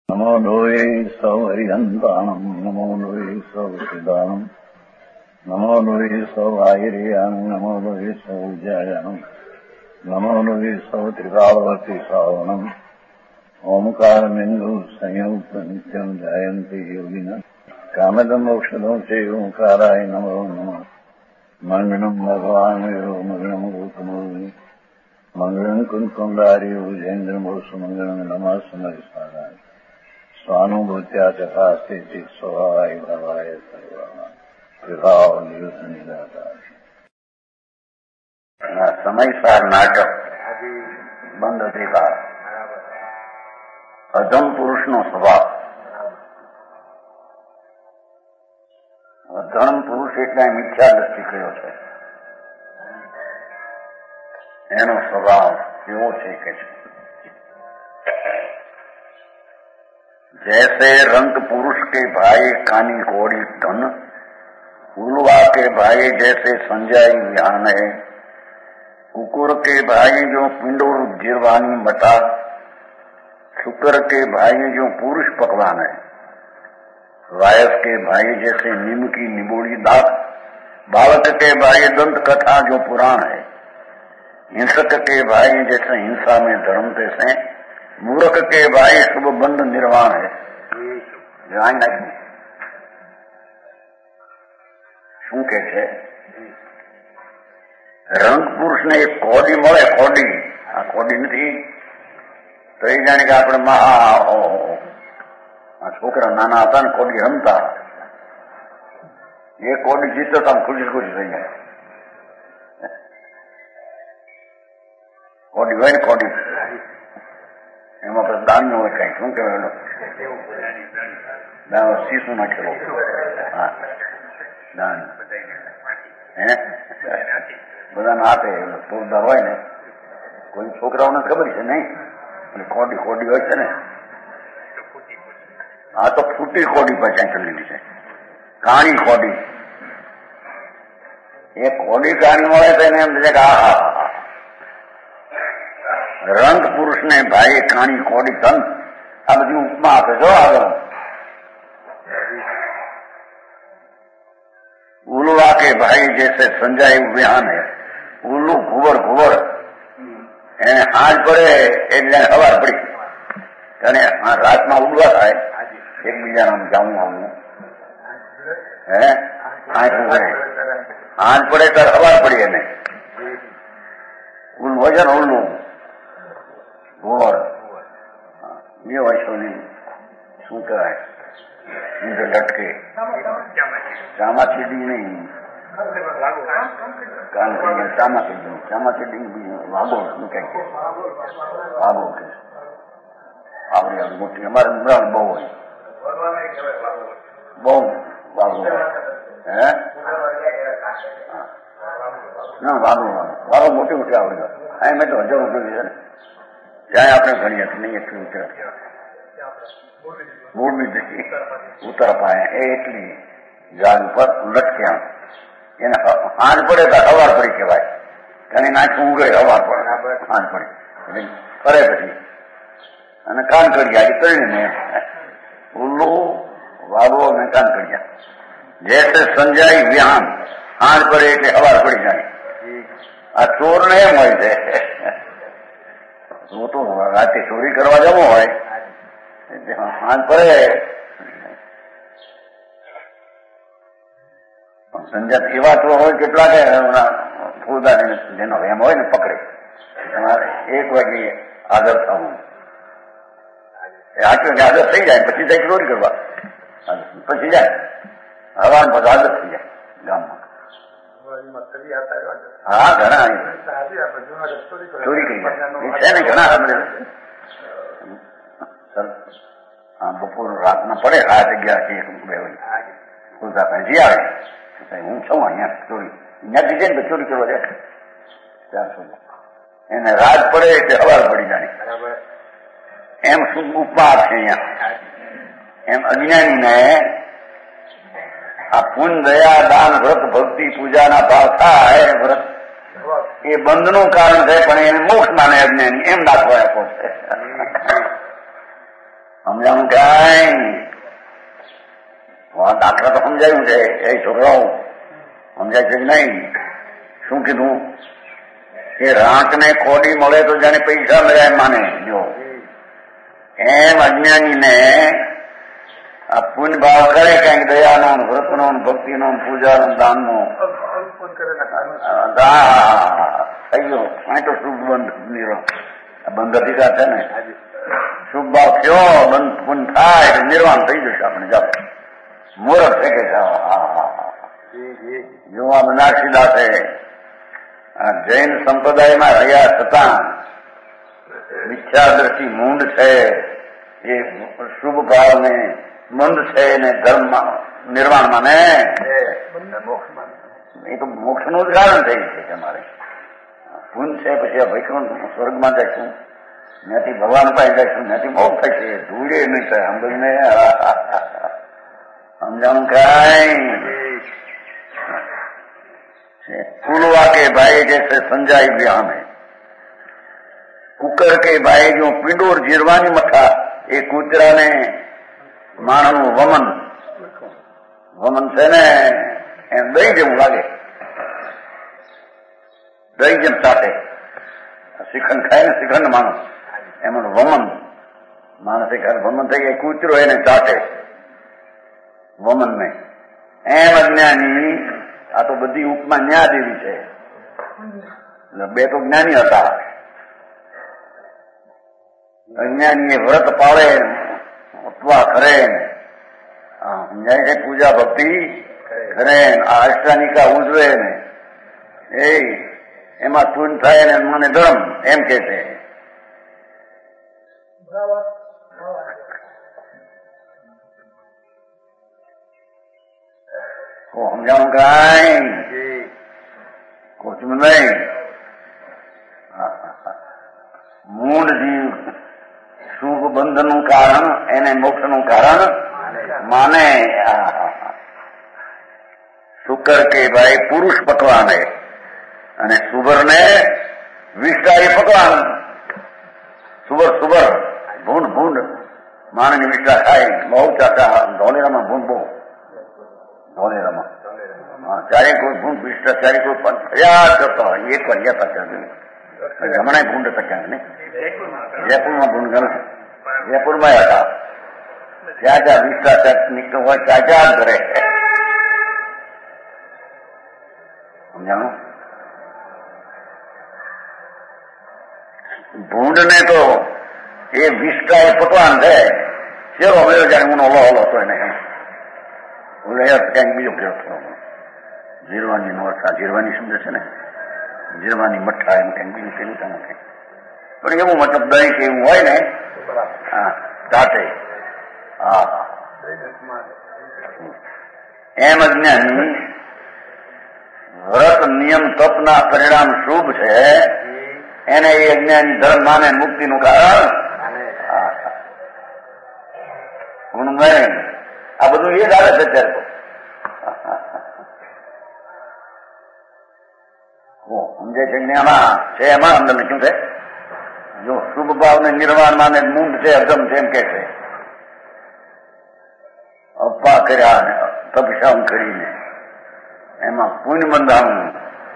નમો લોહે સૌ હરિહંતાણમ નમો લોહે સૌ સિદાનમ નમો લોહે સૌ આયર્યાણમ નમો લોહે સૌ જયાણમ નમો લોહે સૌ ત્રિકાળવતી શ્રાવણમ ઓમકારમિંદુ સંયુક્ત નિત્યમ જાયંતિ યોગિના કામદમ ઔષધો છે ઓંકારાય નમો નમઃ મંગળમ ભગવાન વિરો મંગળમ ગૌતમોની મંગળમ કુંકુંડાર્યો જૈન્દ્રમો સુમંગળમ નમઃ સમરિસારાય સ્વાનુભૂત્યા તથા સ્થિતિ સ્વભાવાય ભાવાય સર્વા વિભાવ નિયુદ્ધ નિરાકાર. સમયસાર નાટક બંધ અધિકાર. અધમ પુરુષનો સ્વભાવ. અધમ પુરુષ એટલે મિથ્યા દ્રષ્ટિ કયો છે, એનો સ્વભાવ કેવો છે કે जैसे रंग पुरुष के भाई कानी घोड़ी धन उलवा के भाई जैसे संजय विहान है कुकुर के भाई जो पिंडोर जिरवानी मटा शुक्र के भाई जो पुरुष पकवान है वायस के भाई जैसे नीम की निबोड़ी दात बालक के भाई दंत कथा जो पुराण है हिंसक के भाई जैसे हिंसा में धर्म तैसे मूर्ख के भाई शुभ बंध निर्वाण है. શું કે છે? રંગ પુરુષ ને એક કોડી મળે, કોડી. આ કોડી નથી તો એ જાણે કે આપણે આ છોકરા નાના હતા ને કોડી રમતા, એ કોડી જીતો તો આમ ખુશી ખુશી થઈ જાય. કોડી હોય ને કોડી, એમાં પછી દાન નું હોય કઈ, શું કહેવાય શીશું નાખેલો, હા દાન હે બધાને આપે. ચોરદાર હોય ને, કોઈ છોકરાઓને ખબર છે નહીં, કોડી કોડી હોય છે ને, આ તો ફૂટી કોડી પછી ચલેલી છે, કાણી કોડી. એ કોડી કાણી મળે તો એને એમ છે કે આ રંગ પુરુષ ને ભાઈ કાણી કોડી ધન, આ બધી ઉપમા આપે છો. આગળ ઉલવા કે ભાઈ જૈસે સંજાય વિહાન હે, ઉલ્લુ ઘુવર ઘુવર, એને હાજ પડે એટલે હવાર પડી, અને રાતમાં ઉડવા થાય એકબીજાને જાવું આવવું, હે હાજ પડે ત્યારે હવાર પડી. એને ઉલ્લુ વજન ઉલ્લુ ઘુવર એ વસ્તુ નહીં, શું કહેવાય લટકે ચામાચીડી નહીં, ચામાચીડી વાગો શું કઈ છે, વાગો કે આવડી મોટી. અમારે ઉમરાણ બહુ હોય, બહુ વાગો હે ના વાગો વાગો મોટી મોટી આવડી હોય. હા મેં તો હજાર ઉપયોગી છે ને, જ્યાં આપણે ગણીએ નહીં એટલી ઉતર મોરબી જતી ઉત્તર પાયા એ એટલી જાન પર લટક્યા. એને હાથ પડે તો હવાર પડી કહેવાય, કારણ નાખું ઉગડે હવાર પડે, હાથ પડે એટલે ફરે પછી અને કાન કડિયા એ કરીને ઉલ્લુ વાગો અને કાન કડિયા જેસે સંજાય વિહાન, હાથ પડે એટલે હવાર પડી જાય. આ ચોર ને એમ હોય છે, હું તો રાતે ચોરી કરવા જવું હોય હાથ પડે સંજાત એવા ચોર હોય કેટલા કે ફૂલદાર જેનો એમ હોય ને પકડે, તમારે 1 વાગે હાજર થવું, હાજર થઈ જાય પછી જાય ચોરી કરવા, પછી જાય હવા બધા હાજર થઈ જાય ગામમાં. હા ઘણા ચોરી કરી છે ને, ઘણા હા બપોર રાતના પડે 11 ખુલતા હજી આવે હું છું અહીંયા ચોરી, અહીંયા બીજે ને ચોરી કરવા જાય ત્યાં સુધી એને રાત પડે એટલે હવાર પડી જાય. એમ શું ઉપમા છે અહીંયા, એમ અજ્ઞાનીને આ પુન દયા દાન વ્રત ભક્તિ પૂજાના ભાવ થાય, વ્રત એ બંધનું કારણ છે પણ એને મોક્ષ માને અજ્ઞાની, એમ દાખવા આપો છે. સમજાવું કાંઈ દાખલા તો સમજાયું છે. એ છોકરાઓ સમજાય છે કે નહીં? શું કીધું કે રાંકને ખોડી મળે તો જાણે પૈસા મળ્યા માને. જો એમ અજ્ઞાનીને આ પુણ્ય ભાવ કરે કઈક દયાનો, વ્રતનો, ભક્તિનો, પૂજાનો, દાનનો થઈ ગયો. અહીં તો શુભ બંધ અધિકાર છે ને. શુભ ભાવ થયો, બંધ પુણ્ય થાય એટલે નિર્વાણ થઈ જશે. આપણે જાઓ મુહૂર્ત થઈ ગઈ. જો આ બનારસીદાસે જૈન સંપ્રદાયમાં રહ્યા છતાં મિથ્યા દ્રષ્ટિ મૂંડ છે, એ શુભ ભાવને મંદ છે ને ધર્મ નિર્વાણ માને, એ તો મોક્ષનું જ કારણ થઈ છે. અમારે પુણ્ય છે પછી આ વૈકુંઠ સ્વર્ગમાં જઈશું, ત્યાંથી ભગવાન પાસે જઈશું, ત્યાંથી મોક્ષ થશે. ધૂળે નહીં થાય. સમજને સમજાણું કાંઈ? फूलवा के भाई जैसे संजाई ब्याह में, कुकर के भाई जो पिंडोर जीरवानी मठा, એ કૂતરાને માણસનું વમન છે ને એમ દહીં જેવું લાગે. દહીં જેમ ચાટે. શ્રીખંડ ખાય ને શ્રીખંડ માણસ, એમાં વમન માણસે વમન થઈ જાય. કૂતરો એને ચાટે વમન ને. એમ અજ્ઞાની આ તો બધી ઉપમા ન્યા દેવી છે. બે તો જ્ઞાની હતા. અજ્ઞાની વ્રત પાળે, ઉપવા કરે, સમજાય છે, પૂજા ભક્તિ કરે, આ અષ્ટાનિકા ઉજવે ને એમાં પૂન થાય ને મને ધર્મ એમ કે છે. સમજાણું કાંઈ કોચું નહીં. મૂળ જીવ શુભ બંધનું કારણ એને મોક્ષનું કારણ માને. શુકર કે ભાઈ પુરુષ પકવાન અને સુબર ને વિષ્ટારી પકવાન. સુબર ભૂંડ માણસની વિષ્ટા ખાય બહુ ચાચા. ધોલેરામાં ભૂંડ બહુ. ધોલેરામાં ચારે કોઈ ભૂંડ વિષ્ટા, ચારે કોઈ પણ ફરિયાદ કરતા હોય. એક વાર ગયા હતા હમણાં ભૂંડ હતા ક્યાંક ને જયપુરમાં ભૂંડ ગણ જયપુરમાં હતા. ત્યાં જ્યાં વિષ્ટા નીકળતો હોય ત્યાં જ્યાં કરે. સમજાણું? ભૂંડ ને તો એ વિષ્ટા એ પકવાન છે. ચેરો મેળો જાણે હું ઓલો હતો એને ક્યાંક બીજો ગયો હતો. જીરવાની નો અર્થ જીરવાની સમજે છે ને, જીરવાની મઠ્ઠા એમ કઈક બીજું પેલું ત્યાં કઈ પણ એવું મતલબ દહીં કે એવું હોય ને હા ચાટે. એમ અજ્ઞાની વ્રત નિયમ તપના પરિણામ શુભ છે એને એ અજ્ઞાની ધર્મ માને, મુક્તિનું કારણ હું નહીં. આ બધું એ જ આવે છે અત્યારે તો. સમજે છે એમાં છે, એમાં અંદર શું છે? જો શુભ ભાવને નિર્વાણ માને મૂંડ છે, અગમ છે એમ કે છે. અપા કર્યા ને તપશામ કરીને એમાં પુણ્ય બંધાણું.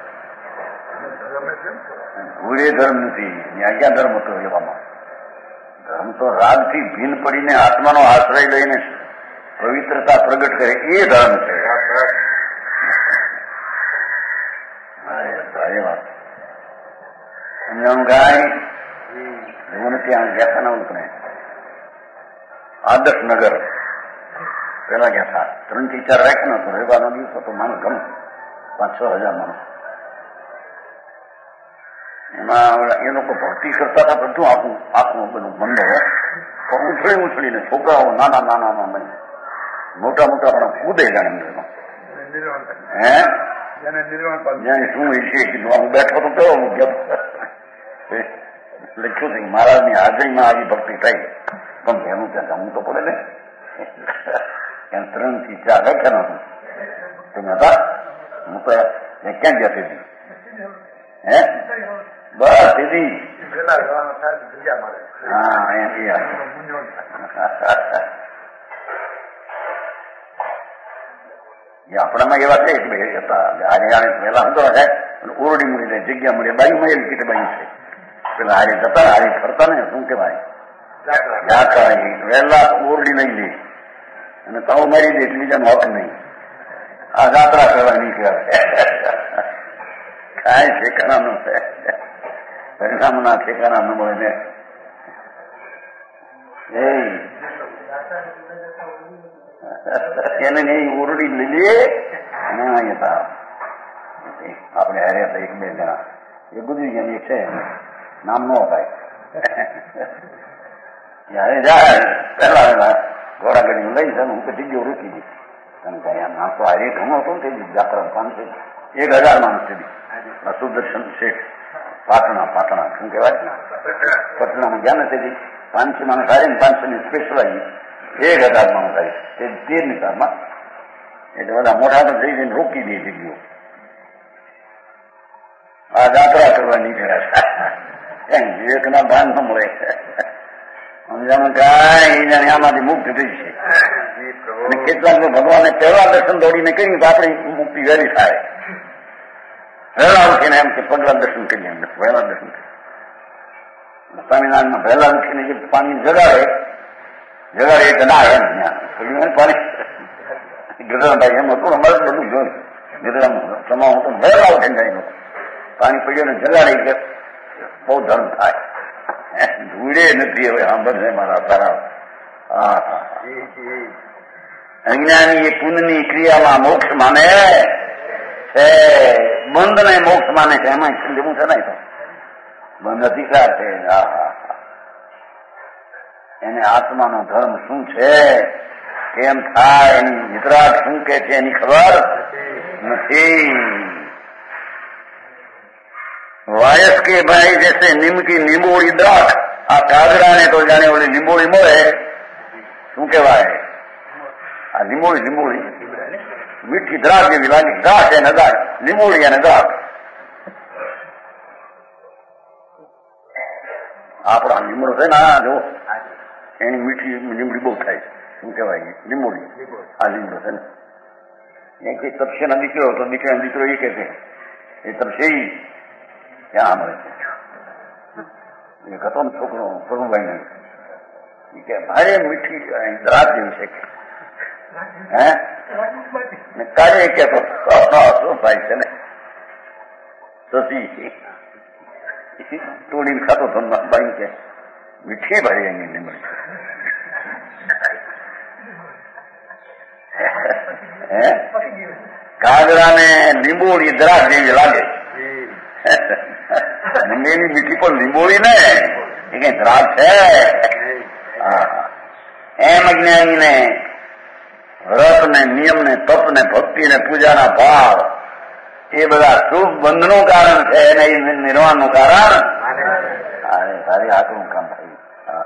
ભૂરે ધર્મ નથી. ત્યાં ક્યાં ધર્મ હતો એવામાં? ધર્મ તો રાગથી ભીન પડીને આત્માનો આશ્રય લઈને પવિત્રતા પ્રગટ કરે એ ધર્મ છે. એ વાત સમજાણું ગાય. હું ત્યાં ગયા હતા ને ઉતરે આદર્શ નગર પેલા ગયા હતા. 3 થી 4 રાખ્યો હતો. રહેવાનો દિવસ હતો. માણસ ગમે 5-6 હજાર માણસ. એમાં એ લોકો ભક્તિ કરતા હતા. બધું આખું બધું બંધ હોય. ઉછળીને છોકરાઓ નાના બને મોટા પણ કૂદે જાણે હે શું છે. હું બેઠો તો કેવો લખ્યું છે મહારાજની હાજરીમાં આવી ભક્તિ થઈ. પણ એનું ત્યાં જમવું તો પડે ને. ત્યાં 3 થી 4 રાખ્યા નતું. તમે હતા હું તો ક્યાં જતી હતી હે બસ દીદી હા આપણામાં એવા છે કે આજે પેલા હતો ઓરડી મળી જાય જગ્યા મળી બાજુ મળેલી કીધે બાજુ છે પેલા હારે જતા હારે ફરતા ને શું કેવાય વહેલા ઓરડી નહીં લે અને તાવ મારી દે એટલે બીજાનું હક નહીં આ જાત્રા કરવા નીકળ્યા કાંઈ ઠેકાણાનું છે પરિણામના ઠેકાણા ન મળે ને એને નહીં ઓરડી લીધી આપણે હારે હતા એક બે જણા એ ગુજરી ગયા એક છે નામ ન અપાય જયારે જાય પેલા ઘોડા ગાડી લઈ જાય હું તો જગ્યાઓ રોકી દઈ કારણ કે અહીંયા નાસ્તો હારે ઘણો હતો ને તે જાત્રા 1000 માણસ સુધી સુદર્શન શેઠ પાટણા શું કહેવાય પટણામાં ગયા ને તેથી 500 માણસ હારે ને 500 ની સ્પેશિયલ આવી 1000 માણસ આવી તે 13 સાલમાં એટલે બધા મોટા તો જઈ જઈને રોકી દે જગ્યાઓ આ જાત્રા કરવા નીકળ્યા વિવેકના ભાન ન મળે સમજામાં કાંઈ આમાંથી મુક્ત થઈ છે કેટલાક ભગવાને પહેલા દર્શન દોડીને કર્યું તો આપણી મુક્તિ વહેલી થાય વહેલા ઉઠીને એમ કે પગલા દર્શન કરીએ વહેલા દર્શન કરીએ સ્વામિનારાયણમાં વહેલા ઉઠીને જે પાણી જગાડે એટલે ના એમ ત્યાં પાણી ગજરાભાઈ એમ હતું અમારે બધું જોયું ગજરામાં સમાવું હતું વહેલા ઉઠીને જાય પાણી પડ્યું ને જગાડે એટલે બહુ ધર્મ થાય ધૂળે નથી હવે સાંભળશે મારા તારા અજ્ઞાની એ પુણ્યની ક્રિયામાં મોક્ષ માને છે બંધ ને મોક્ષ માને છે એમાં લેવું છે નહીં તો બંધ અધિકાર છે એને આત્માનો ધર્મ શું છે કેમ થાય એની વિતરાગ શું કે છે એની ખબર નથી वायस के भाई जैसे नीम की निंबोड़ी द्राक्ष आ कागड़ा ने तो जाने वाली निंबोड़ी મળે શું કહેવાય આ લીંબોળી મીઠી દ્રાક્ષ જેવી લાગે દ્રાક્ષ અને દ્રાક્ષ લીંબોળી અને દ્રાક્ષ આપણા લીમડો છે ને જો એની મીઠી લીમડી બહુ થાય શું કહેવાય લીંબોળી આ લીમડો છે ને એ કઈ તપસે ના દીકરો તો દીકરાનો દીકરો એ કે છે એ તપસે ક્યાં મળે એક હતો ને છોકરો પ્રભુભાઈ ને કે ભારે મીઠી દ્રાક્ષ જેવી છે હે કાર્ય કેતો શું થાય છે ને સસી તોડીને ખાતો હતો બાઈ કે મીઠી ભારી એની લીમડી હે કાગડા ને લીંબોળી દ્રાક્ષ જેવી લાગે લીંબેની મીઠી પણ લીંબોળી ને એ કઈ દ્રાક્ષ છે એમ અજ્ઞાની ને વ્રત ને નિયમ ને તપ ને ભક્તિ ને પૂજાના ભાવ એ બધા શુભ બંધનું કારણ છે અને એ નિર્વાણનું કારણ સારી આટલું કામ થયું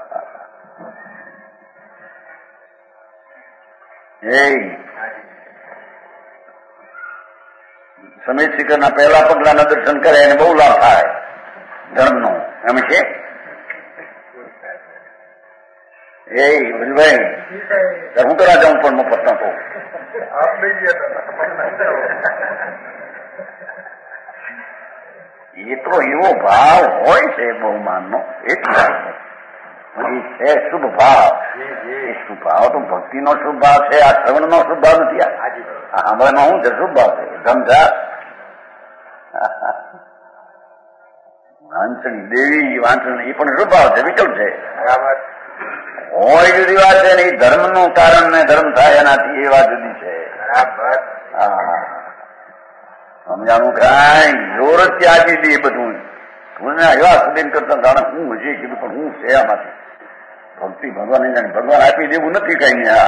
સમીર શિખરના પહેલા પગલાના દર્શન કરે એને બહુ લાભ થાય ધર્મનું એમ છે ભાઈ હું કરા જાઉં પણ મફત નતો એ તો એવો ભાવ હોય છે બહુમાનનો એટલા છે શુભ ભાવ એ શુભ ભાવ તો ભક્તિનો શુભ ભાવ છે આ શ્રવણનો શુભ ભાવ નથી આ હમણાં શું છે શુભ ભાવ છે ધમધા વાંચણી દેવી વાંચણી એ પણ શુભ ભાવ છે વિકલ્પ છે બરાબર હોય જુદી વાત છે ને એ ધર્મનું કારણ ને ધર્મ થાય એનાથી એ વાત જુદી છે બરાબર સમજાણું કાંઈ જોર જ ત્યાગી દે બધું તું એવા સુધી કરતા જાણે હું હજી કીધું પણ હું છે આમાંથી ભક્તિ ભગવાન જાણે ભગવાન આપી દેવું નથી કઈ ને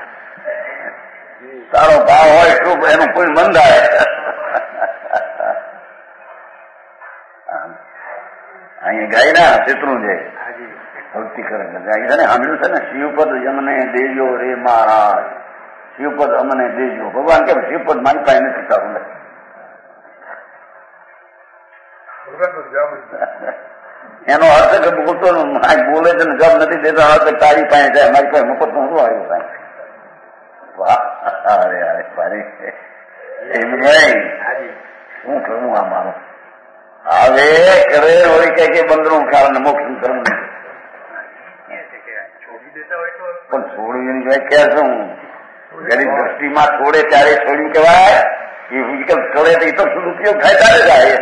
તારો ભાવ હોય શું એનું કોઈ મન થાય અહીંયા ગાય ના ચિત્રું છે ભક્તિ કરે છે ને સાંભળ્યું છે ને શિવપદ અમને દેજો રે મહારાજ શિવપદ અમને દેજો ભગવાન કેમ શિવપદ મારી પાસે નથી સારું એનો અર્થ કે બોલતો બોલે છે ને જવાબ નથી દેતો અર્થ તારી પાસે જાય મારી પાસે મફતનું શું આવ્યું સાહેબ? વાહ, અરે અરે ભાઈ એમ નહીં શું કરવું આ મારું હવે કરે હોય કે બંદરું કારણ મોક્ષ કરવું પણ છોડ્યું એની વ્યાખ્યા શું? જેની દ્રષ્ટિમાં છોડે ત્યારે છોડ્યું કેવાય એ વિકલ્પ છોડે તો એ તો ઉપયોગ થાય ત્યારે જાય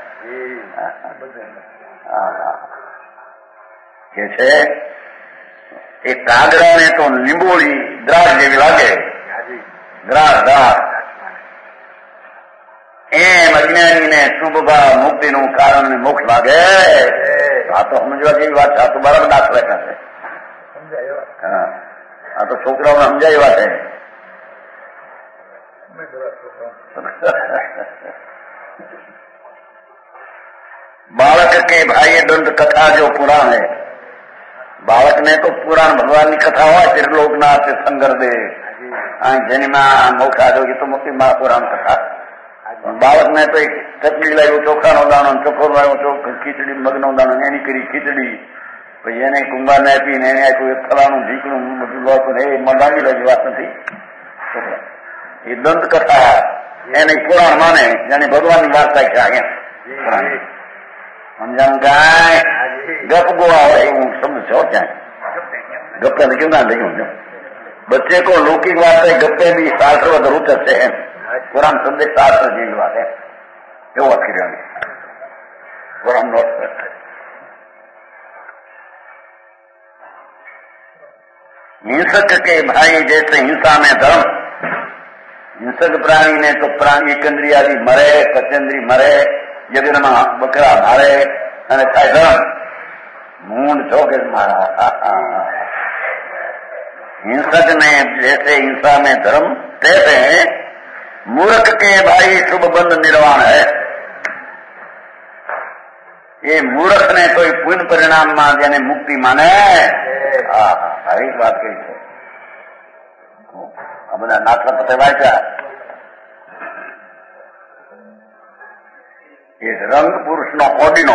કે છે એ કાગડાને તો લીંબોળી દ્રાક્ષ જેવી લાગે દ્રાક્ષ એમ અજ્ઞાનીને શુભ ભાવ મુક્તિનું કારણ મોક્ષ લાગે. આ તો સમજવા જેવી વાત છે. આ તો બરાબર દાખલા છે. હા આ તો છોકરાઓને સમજાય છે. बालक के भाई दंत कथा जो पुराण है बालक ने तो पुराण भगवान की कथा हुआ त्रिलोकनाथ संगर दे जन्मा मोक्षा जो तो मोटी महापुराण कथा बालक ने तो एक चटनी लाव्यो ચોખા નો દાણો ચોખ્ખો લાવ્યો ખીચડી મગનો દાણો એની કરી ખીચડી પછી એને કુંભાર ને આપીને એને આપ્યું એક ફલાણું ઢીકણું બધું લોતું એ મંડાવી લેવી વાત નથી. એ દંત કથા એને પુરાણ માને જાણે ભગવાનની વાર્તા છે. અહીંયા સમજાણું કાંઈ ગપ ગોવા હોય એવું સમજો ક્યાંય ગપ્પે ને કેવું ના લખ્યું છે બચ્ચે કો લૌકિક વાર્તા ગપ્પે બી શાસ્ત્ર રૂચ છે એમ પુરાણ સંદેશ શાસ્ત્ર જેવી વાત એમ એવું અખીર પુરાણ નો हिंसक के भाई जैसे हिंसा में धर्म हिंसक प्राणी ने तो प्राणी एकंद्रियादी मरे पचेंद्री मरे યજ્ઞમાં બકરા મારે અને થાય ધર્મ મૂંડ છો કે મારા हिंसक ने जैसे हिंसा में धर्म कहते हैं मूर्ख के भाई शुभ बंध निर्वाण है. ये मूर्ख ने तो पुण्य परिणाम में જેને મુક્તિ માને આવી વાત કહી છે. આ બધા નાટક પતે વાંચ્યા એ રંગ પુરુષ નો કોડીનો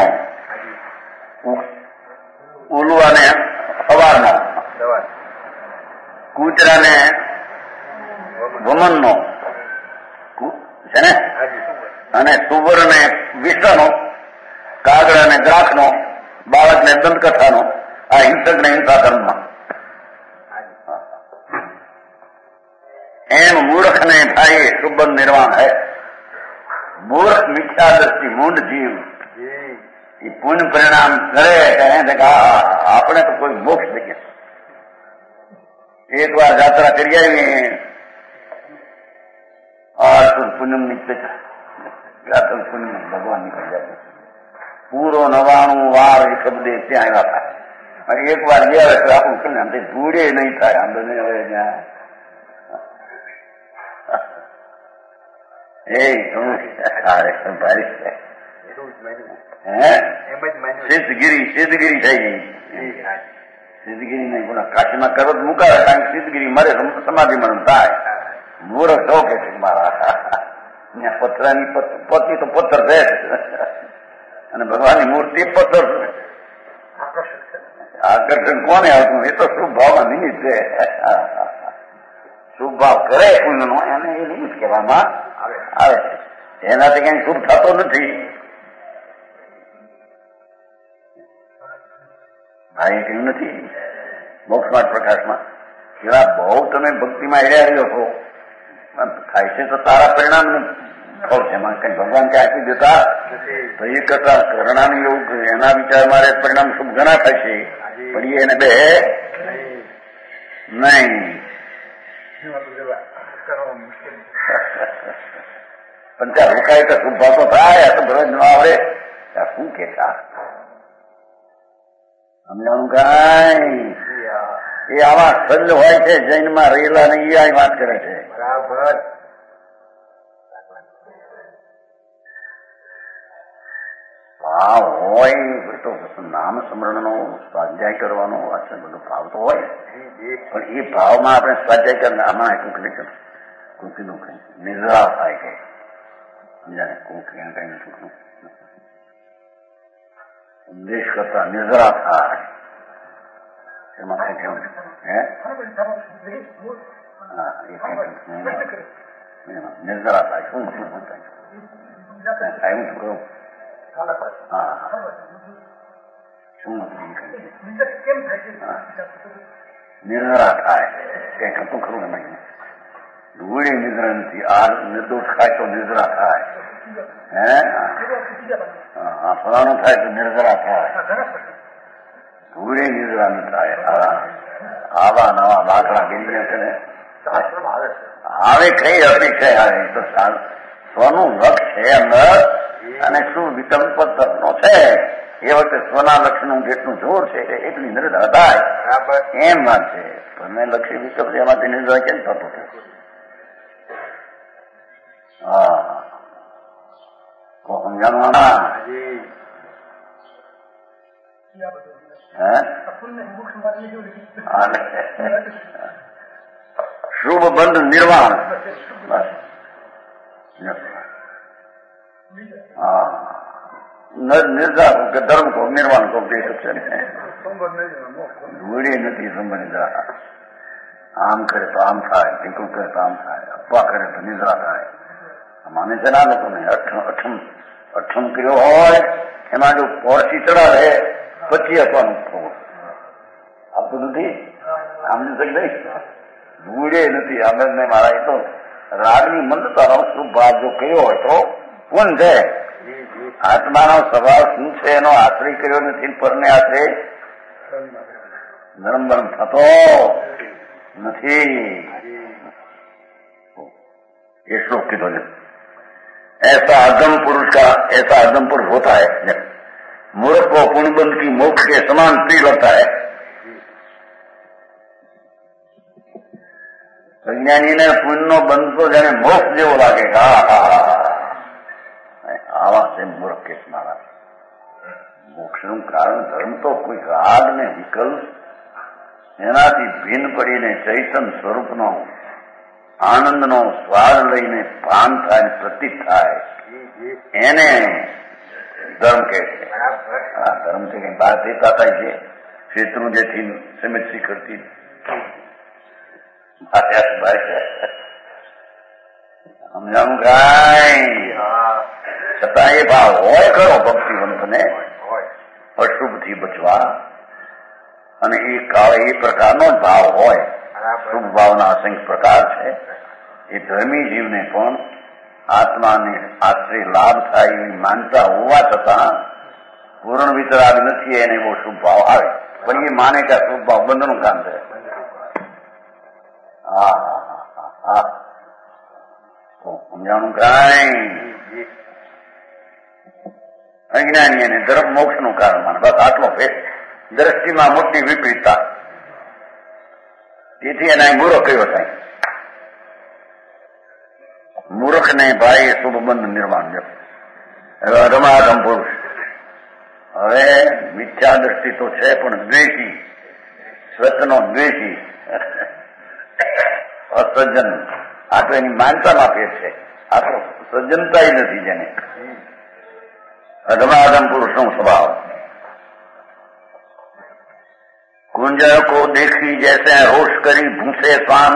ઉલુઆને સવારનો કૂતરાને વમનનો છે ને અને સુવરને વિષનો કાગડાને દ્રાક્ષનો બાળકને દંતકથાનો આ હિંસકને હિંસા ધર્મમાં એમ મૂર્ખને ભાઈ શુભ નિર્વાણ હૈ. मूर्ख मिथ्या दृष्टि मूंड जीव पुण्य परिणाम करे कहें आपने तो कोई मोक्ष देखे. एक बार यात्रा करिए और पुण्य निकले यात्रा पुण्य भगवान निकल जाते पूरो 99 વાર એ શબ્દ ત્યાં આવ્યા હતા અને એક વાર ગયા એટલે આપણું કલ્યાણ તે ભૂડે નહીં થાય આમ બને હવે ત્યાં સિદ્ધગીરી થઈ ગઈ. સિદ્ધગીરી નહીં પણ કાશીમાં કરવત મુકાવે કારણ કે સિદ્ધગીરી મરે સમાધિ મરણ થાય. મૂર્ખ છો કે મારા પથરાની પતિ તો પથ્થર છે અને ભગવાનની મૂર્તિ પથ્થર છે. આકર્ષણ કોને આવતું એ તો શુભ ભાવમાં નિમિત્ત છે. શુભ ભાવ કરે પુણ્યનો એને એ નિમિત્ત કહેવામાં આવે છે. એનાથી કઈ શુભ થતો નથી. ભાઈ કહ્યું નથી મોક્ષમાં પ્રકાશમાં એવા બહુ તમે ભક્તિમાં એડ્યા રહ્યો છો થાય છે તો તારા પરિણામ ફળ છે એમાં કઈ ભગવાન કઈ આપી દેતા તો એ કરતા કરણાનું એવું એના વિચાર મારે પરિણામ શુભ ઘણા થાય છે પણ એને બે નહીં. પણ ત્યાં રોકાય તો શુભ ભાવ તો થાય તો ભરજ ન આવડે ત્યાં શું કેતા સમજાણું કઈ એ આવા સજ્જ હોય છે જૈનમાં રહેલા ને એ વાત કરે છે. બરાબર ભાવ હોય તો નામ સ્મરણનો સ્વાધ્યાય કરવાનો બધો ભાવ તો હોય પણ એ ભાવમાં આપણે સ્વાધ્યાય કરીને આમાં એટલું કઈ કર કૃતિનું કઈ નિર્ધાર થાય કે સમજાને કઈ ઉપદેશ કરતા નિદ્રા થાય એમાં કઈ કેવું હે નિદ્રા થાય શું શું થાય હું શું કરું શું નિર્નરા થાય કઈ હતું ખરું ને ધૂળી નિદ્રા નથી આ નિર્દોષ ખાય તો નિદ્રા થાય હે ફલાણું થાય તો નિર્જરા થાય ધૂળી નિદ્રા ન થાય આવા નવા દાખલા ગીરી છે ને આવે કઈ અપેક્ષા આવે તો સ્વનું લક્ષ છે અંદર અને શું વિકલ્પ તત્વનો છે એ વખતે સ્વના લક્ષનું જેટલું જોર છે એટલી નિર્જરા થાય એમ વાત છે પણ લક્ષી વિકલ્પ એમાંથી નિર્જરા કેમ થતો છે સમજાણવાના શુભ બંધ નિર્વાણ નિર્ધાર કે ધર્મ કહો નિર્વાણ કહો તે છે ધૂળી નથી સંબંધ આમ કરે તો આમ થાય ટીકું કરે તો આમ થાય અપવા કરે તો નિદ્રા થાય માને છે ના લોકોને અઠમ કર્યો હોય એમાં જો પોરસી ચડાવે પછી આપવાનું થોડું આપતું નથી આમની શક નહીં ધૂળે નથી આમે મારા એ તો રાગની મંદતાનો શુભ ભાવ જો કર્યો હોય તો પૂન છે આત્માનો સ્વભાવ શું છે એનો આશ્રય કર્યો નથી પરને આશ્રય નરમ નરમ થતો નથી ये श्लोक की ध्वनि ऐसा अधम पुरुष का ऐसा अधम पुरुष होता है मूर्ख को पुण्यबंध की मोक्ष के समान प्रिय लगता है अज्ञानी ने पुण्य बंध तो जाने मोक्ष जो लागेगा आवा से मूर्ख के स्मारा मोक्ष નું કારણ ધર્મ તો કોઈ રાગ ને વિકલ્પ એનાથી ભિન્ન પડીને ચૈતન્ય સ્વરૂપનો આનંદનો સ્વાદ લઈને પાન થાય પ્રતીત થાય એને ધર્મ કહે છે ધર્મ છે કઈ બહાર દેતા થાય છે ક્ષેત્રો જેથી સમિત શીખરતી સમજાવું કાંઈ છતાં એ ભાવ હોય ખરો ભક્તિવંતને અશુભથી બચવા અને એ કાળે એ પ્રકારનો જ ભાવ હોય શુભ ભાવના અસંખ્ય પ્રકાર છે એ ધર્મી જીવને પણ આત્માને આશ્રય લાભ થાય એવી માનતા હોવા છતાં પૂર્ણ વિતરાગ નથી એને એવો શુભ ભાવ આવે પણ એ માને કે શુભ ભાવ બંધનું કામ છે સમજાણું કાંઈ અજ્ઞાની અને ધર્મ મોક્ષ નું કારણ માને બસ આટલો ભેદ દ્રષ્ટિમાં મોટી વિપરીતતા તેથી એના મૂર્ખ કયો થાય મૂર્ખને ભાઈ શુભ બંધ નિર્માણ હવે અધમાધમ પુરુષ હવે મિથ્યા દ્રષ્ટિ તો છે પણ દ્વેષી સ્વતનો દ્વેષી અસજ્જન આ તો એની માનતામાં ફેર છે આ તો સજ્જનતા નથી જેને અધમાધમ પુરુષ નો સ્વભાવ कुंजर को देखी जैसे रोष करी भूसे पान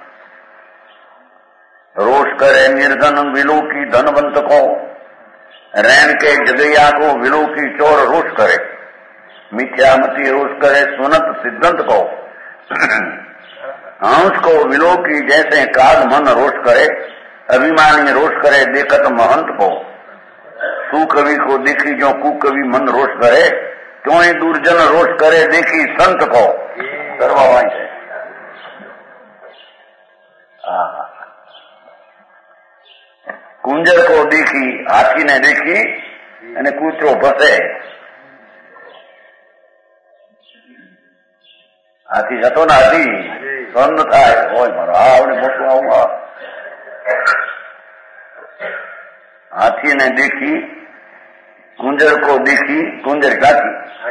रोष करे निर्धन विलो की धनवंत को रैन के जगैया को विलो की चोर रोष करे मिथ्यामती रोष करे सुनत सिद्धांत को हंस को विलो की जैसे काग मन रोष करे अभिमानी रोष करे देखत महंत को सुकवि को देखी जो कुकवि मन रोष करे क्यों दुर्जन रोष करे देखी संत को કરવા હોય છે કુંજર કો દેખી હાથીને દેખી અને કૂતરો ભસે હાથી જતો ને હાથી સંત થાય હોય મારો આવડે મોટું આવું હાથીને દેખી कुंजर को देखी कुंजर गाती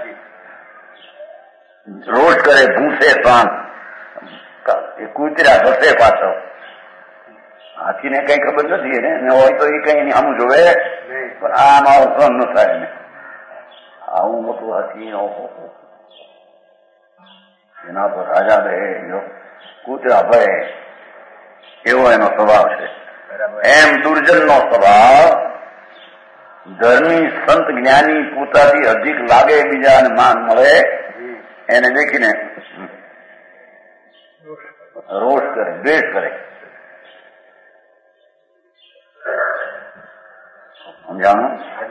रोज करे भूसे पान कूतरा भसे पाछो हाथी ने कई खबर नहीं है हो तो ये कहीं आम जोवे पर आम सहन न थाय આવું મોટું હાથી એના પર રાજા દે કૂતરા ભરે એવો એનો સ્વભાવ છે. એમ દુર્જનનો સ્વભાવ ધર્મી સંત જ્ઞાની પોતાથી અધિક લાગે, બીજાને માન મળે એને દેખીને રોષ કરે, દ્વેષ કરે. સમજાણું?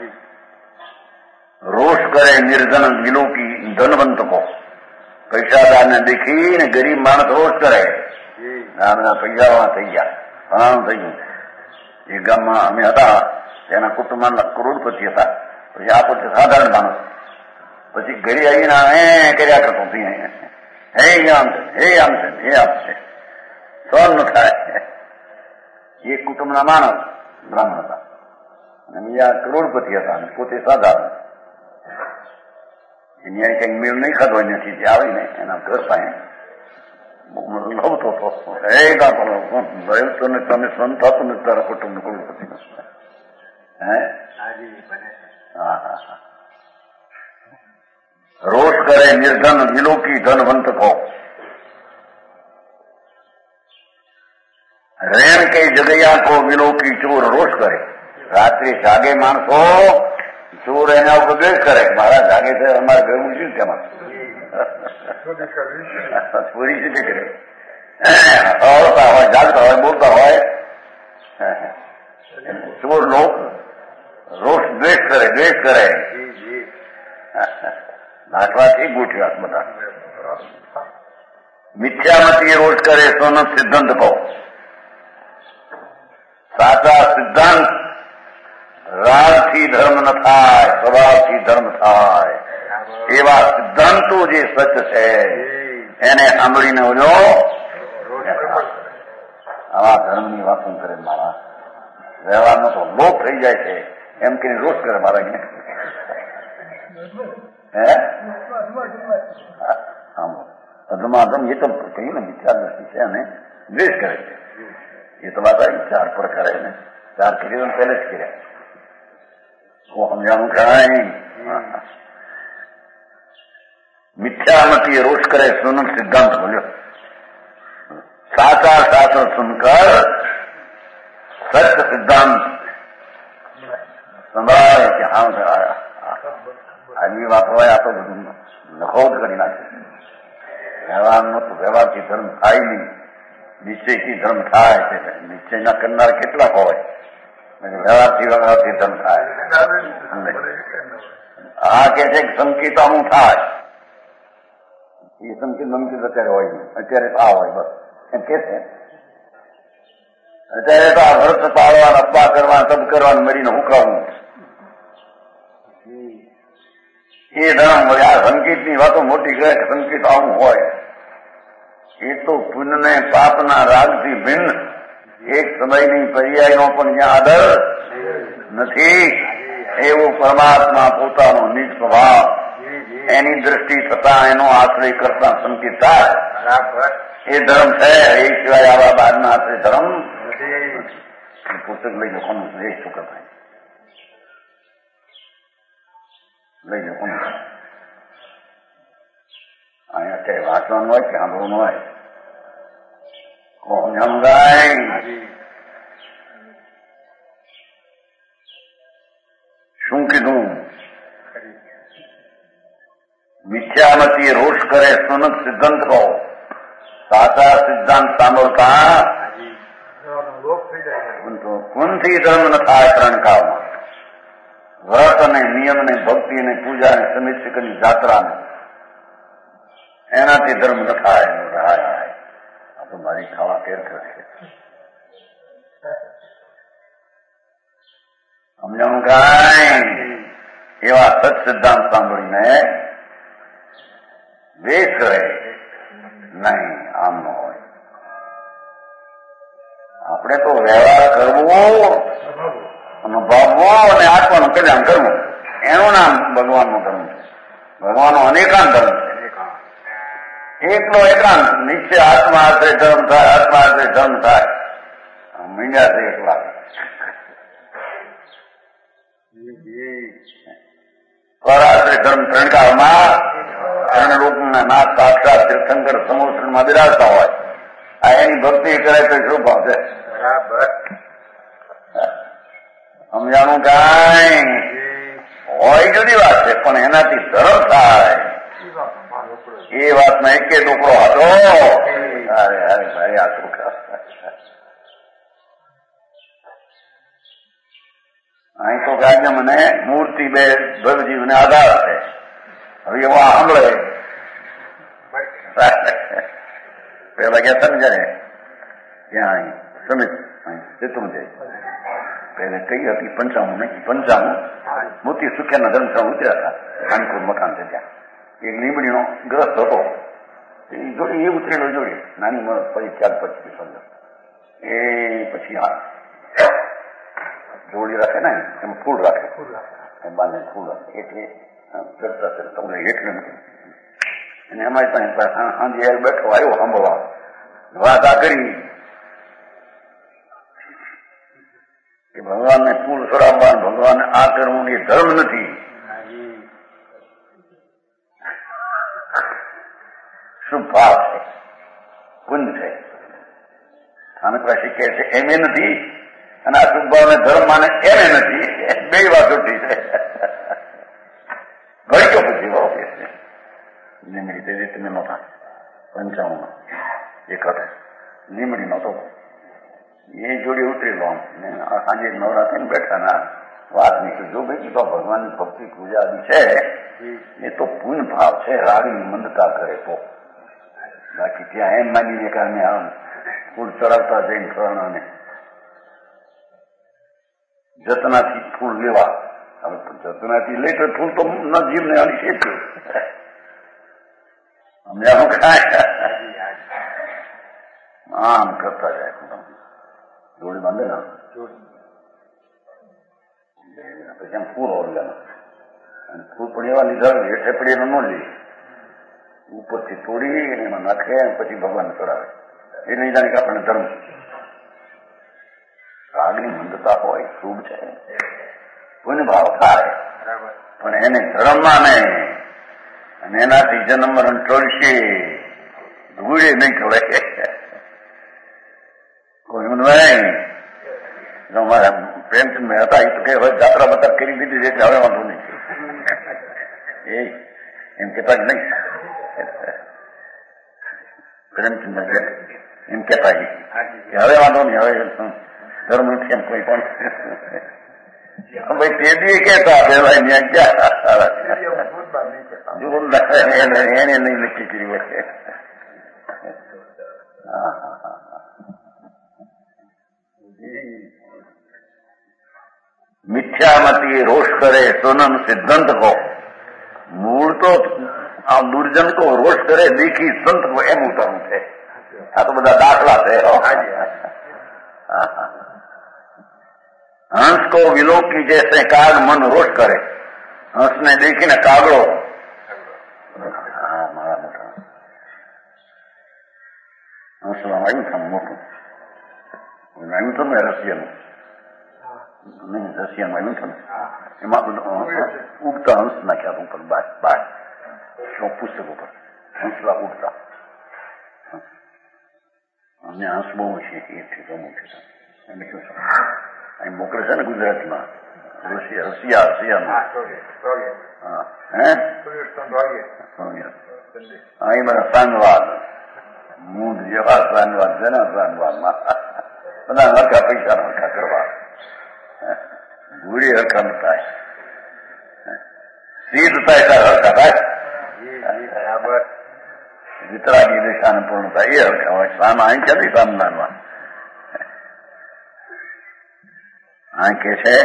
રોષ કરે નિર્ધન વિલોકી ધનવંત કો. પૈસાદારને દેખીને ગરીબ માણસ રોષ કરે. આ બધા પૈસાવાળા થઈ ગયા, ફલાણું થઈ ગયું. એ ગામમાં અમે હતા, તેના કુટુંબના કરોડપતિ હતા. પછી આ પોતે સાધારણ માણસ. પછી ઘરે આવીને હે કર્યા કરતો હે આમ છે, હે આમ છે, હે આમ છે. સહન ન થાય. એક કુટુંબના માણસ બ્રાહ્મણ હતા અને બીજા કરોડપતિ હતા અને પોતે સાધારણ. એની કઈક મેળ નહીં ખાધો નથી જે આવીને એના ઘર પાસે લવતો હતો. તમે સંત હતું ને તારા કુટુંબ કરોડપતિ હે રોષ કરે નિર્ધન વિલોકી ધનવંત કો. રેણ કઈ જગૈયા કો વિલોકી ચોર રોષ કરે. રાત્રે જાગે માણસો, ચોર એના ઉપર દ્વેષ કરે. મારા જાગે છે, અમારે ઘરનું શું તેમાં ચોરી શું કરે? હળતા હોય, જાગતા હોય, બોલતા હોય. ચોર લોક રોષ દ્વેષ કરે, દ્વેષ કરે. નાટવાથી ગોઠવ્યા બધા. મિથ્યામતી રોષ કરે સોનમ સિદ્ધાંત કહો. સાચા સિદ્ધાંત રાગથી ધર્મ ન થાય, સ્વભાવથી ધર્મ થાય. એવા સિદ્ધાંતો જે સચ છે એને સાંભળીને ઓલો આવા ધર્મની વાતો કરે. મારા વ્યવહારનો તો લોપ થઈ જાય છે એમ કે રોષ કરે મારા. અધમાધમ એ તો કહ્યું ને વિચાર દ્રષ્ટિ છે અને દ્વેષ કરે છે. એ તો વાત આવી 4 પર કરે ને 4 કરી પહેલે જ કર્યા. સમજાવું કાંઈ મિથ્યામતી રોષ કરે સુનમ સિદ્ધાંત બોલ્યો. સાચા શાસ્ત્ર સુનકર સત્ય સિદ્ધાંત સંભળાય કે હા આવી વાત હોય. આ તો બધું નખોદ કરી નાખે. વ્યવહારનો તો વ્યવહારથી ધર્મ થાય નહીં, નિશ્ચયથી ધર્મ થાય છે. નિશ્ચયના કરનાર કેટલાક હોય, વ્યવહારથી ધર્મ થાય. આ કે છે સંકેતાનું થાય. એ સંકેત બંકેત અત્યારે હોય નહીં. અત્યારે તો આ હોય બસ એમ કે છે. અત્યારે તો આ વ્રત પાળવા, અપવા કરવા, તપ કરવાનું મરીને હુકાવવું એ ધર્મ હોય. આ સંકેતની વાતો મોટી કહે કે સંકેત આવું હોય. એ તો પુણ્યને પાપના રાગથી ભિન્ન એક સમયની પર્યાયનો પણ જ્યાં આદર નથી. એવો પરમાત્મા પોતાનો નિજ સ્વભાવ એની દ્રષ્ટિ થતા એનો આશ્રય કરતા સંકેત થાય એ ધર્મ છે. એ સિવાય આવા બાદના આશ્રય ધર્મ પુસ્તક લઈ લો. કોનું લઈ શું કરતા લઈ લો કોનું અહીંયા અત્યારે વાંચવાનું હોય કે સાંભળવાનું હોય. કોણ સમજાય? શું કીધું? મિથ્યામતી રોષ કરે સુનક સિદ્ધાંત કહો. સાચા સિદ્ધાંત સાંભળતા કુંથી ધર્મ ન થાય. 3 કાળમાં વ્રત અને નિયમ ને ભક્તિ અને પૂજા અને સમિતિકની જાત્રા એનાથી ધર્મ ન થાય. આ તો મારી ખાવા કેર કરશે. સમજાણું કાંઈ? એવા સત સિદ્ધાંત સાંભળીને દ્વેષ કરે નહીં. આમ ન હોય. આપણે તો વ્યવહાર કરવો, અનુભવવો અને આત્માનું કલ્યાણ કરવું એનું નામ ભગવાનનું ધર્મ છે. ભગવાનનો અનેકાંત ધર્મ છે. એકલો એકાંત નીચે આત્મા આશ્રય ધર્મ થાય, આત્મા આશ્રય ધર્મ થાય. મીંડા છે એકલા. પરાશ્રય ધર્મ ત્રણકાળમાં ત્રણલોકના નાથ સાક્ષાત તીર્થંકર સમોસરમાં બિરાજતા હોય, આ એની ભક્તિ કરે તો શું ભાવ છે? બરાબર સમજાણું કાંઈ હોય જુદી વાત છે, પણ એનાથી ધર્મ થાય એ વાતમાં એક ટુકડો હતો. અરે અરે ભાઈ આ ટુકડા અહીં તો ગાજે મને મૂર્તિ બે ભવજીવને આધાર છે. હવે એવો સાંભળે પેલા ક્યાં સમજાય ત્યાં સમિત ચતુર્જય પહેલે કઈ હતી 55 મોતી સુખ્યાના ધર્મશાળા ઉતર્યા હતા. કાનપુર મકાન છે ત્યાં એક લીમડીનો ગ્રસ્ત હતો, એ જોડી એ ઉતરેલો જોડી નાની મરદ પછી 4-25 સમજો એ પછી હા જોડી રાખે ને એમાં ફૂલ રાખે બાંધે ફૂલ રાખે એટલે ચડતા તમને હેઠળ નથી. અને અમારી પાસે સાંજે બેઠો આવ્યો સાંભળવા વાત આ કરી કે ભગવાનને ફૂલ ચડાવવા ભગવાનને આ કરવું એ ધર્મ નથી. શું ભાવ છે? પુણ્ય છે. સ્થાનકરા શીખે છે એમ એ નથી, અને આ શુભભાવને ધર્મ માને એમ એ નથી. બે વાત ઉઠી છે. ઘડીકો પછી ભાવ કે છે લીમડી તે તમે નહોતા 55 એક હતા લીમડી નહોતો એ જોડી ઉતરેલો સાંજે નવરાત્રી બેઠા ના વાત નીકળી જો ભાઈ તો ભગવાનની ભક્તિ પૂજા આદિ છે એ તો પુણ્ય ભાવ છે. રાગની મંદતા કરે તો બાકી ત્યાં એમ માનીને કે અમે આમ ફૂલ ચડાવતા જઈને ફરણાને જતનાથી ફૂલ લેવા. હવે જતનાથી લઈ તો ફૂલ તો ન જીવને આની છે અમને આમ ખાય આમ કરતા જાય જોડી બાંધે ને પછી આમ ફૂલ ઓરગાનો અને ફૂલ પણ એવા લીધા હેઠે પડી ન લે ઉપરથી તોડી એમાં નાખે પછી ભગવાન ચડાવે. એ નહીં જાણે કે આપણને ધર્મ રાગની મંદતા હોય શુભ છે પુણ્ય ભાવ થાય પણ એને ધર્મમાં નહીં અને એનાથી જન્મ મરણ ટળશે ધૂળે નહીં ટળે. કોઈ મારા પ્રેમચંદ મેં હતા એ તો કે હવે જાત્રા બતા કરી દીધી છે એટલે હવે વાંધો નહીં એ એમ કેતા જ નહીં. પ્રેમચંદ એમ કેતા કે હવે વાંધો નહીં હવે ધર્મ નથી એમ કોઈ પણ ભાઈ તે દી કેતા પેલા એને નહીં નક્કી કર્યું છે. મિથ્યામતી રોષ કરે સોનમ સિદ્ધાંત કો મૂળ તો આ દુર્જન કો રોષ કરે દેખી સંત કો એમ ઉતરવું છે. આ તો બધા દાખલા છે. હંસ કો વિલોકી જૈસે કાગ મન રોષ કરે. હંસને દેખીને કાગડો મારા મોટા હંસવામાં આવ્યું છે મોટું આવ્યું હતું ને રશિયાનું નહીં રશિયામાં આવ્યું છે ને એમાં બધું ઉગતા હંસ નાખ્યા ઉપર બાર પુસ્તક ઉપર હંસલા ઉગતા અને હંસ બહુ છે એ ગમું છે એને શું અહીં મોકલે છે ને ગુજરાતીમાં રશિયામાં અહીં બધા સાંગવાદ મૂંદ જેવા સાંગવાદ છે ને સાંગવાદમાં બધા હરખા પૈસા હરખા કરવા ગુરી હરખા ન થાય સિદ્ધ થાય ત્યારે હરખા થાય બરાબર. વિતરાગી દિશાને પૂર્ણ થાય એ હરખા હોય. સામા અહીં ક્યાંથી સામદાનમાં આ કે છે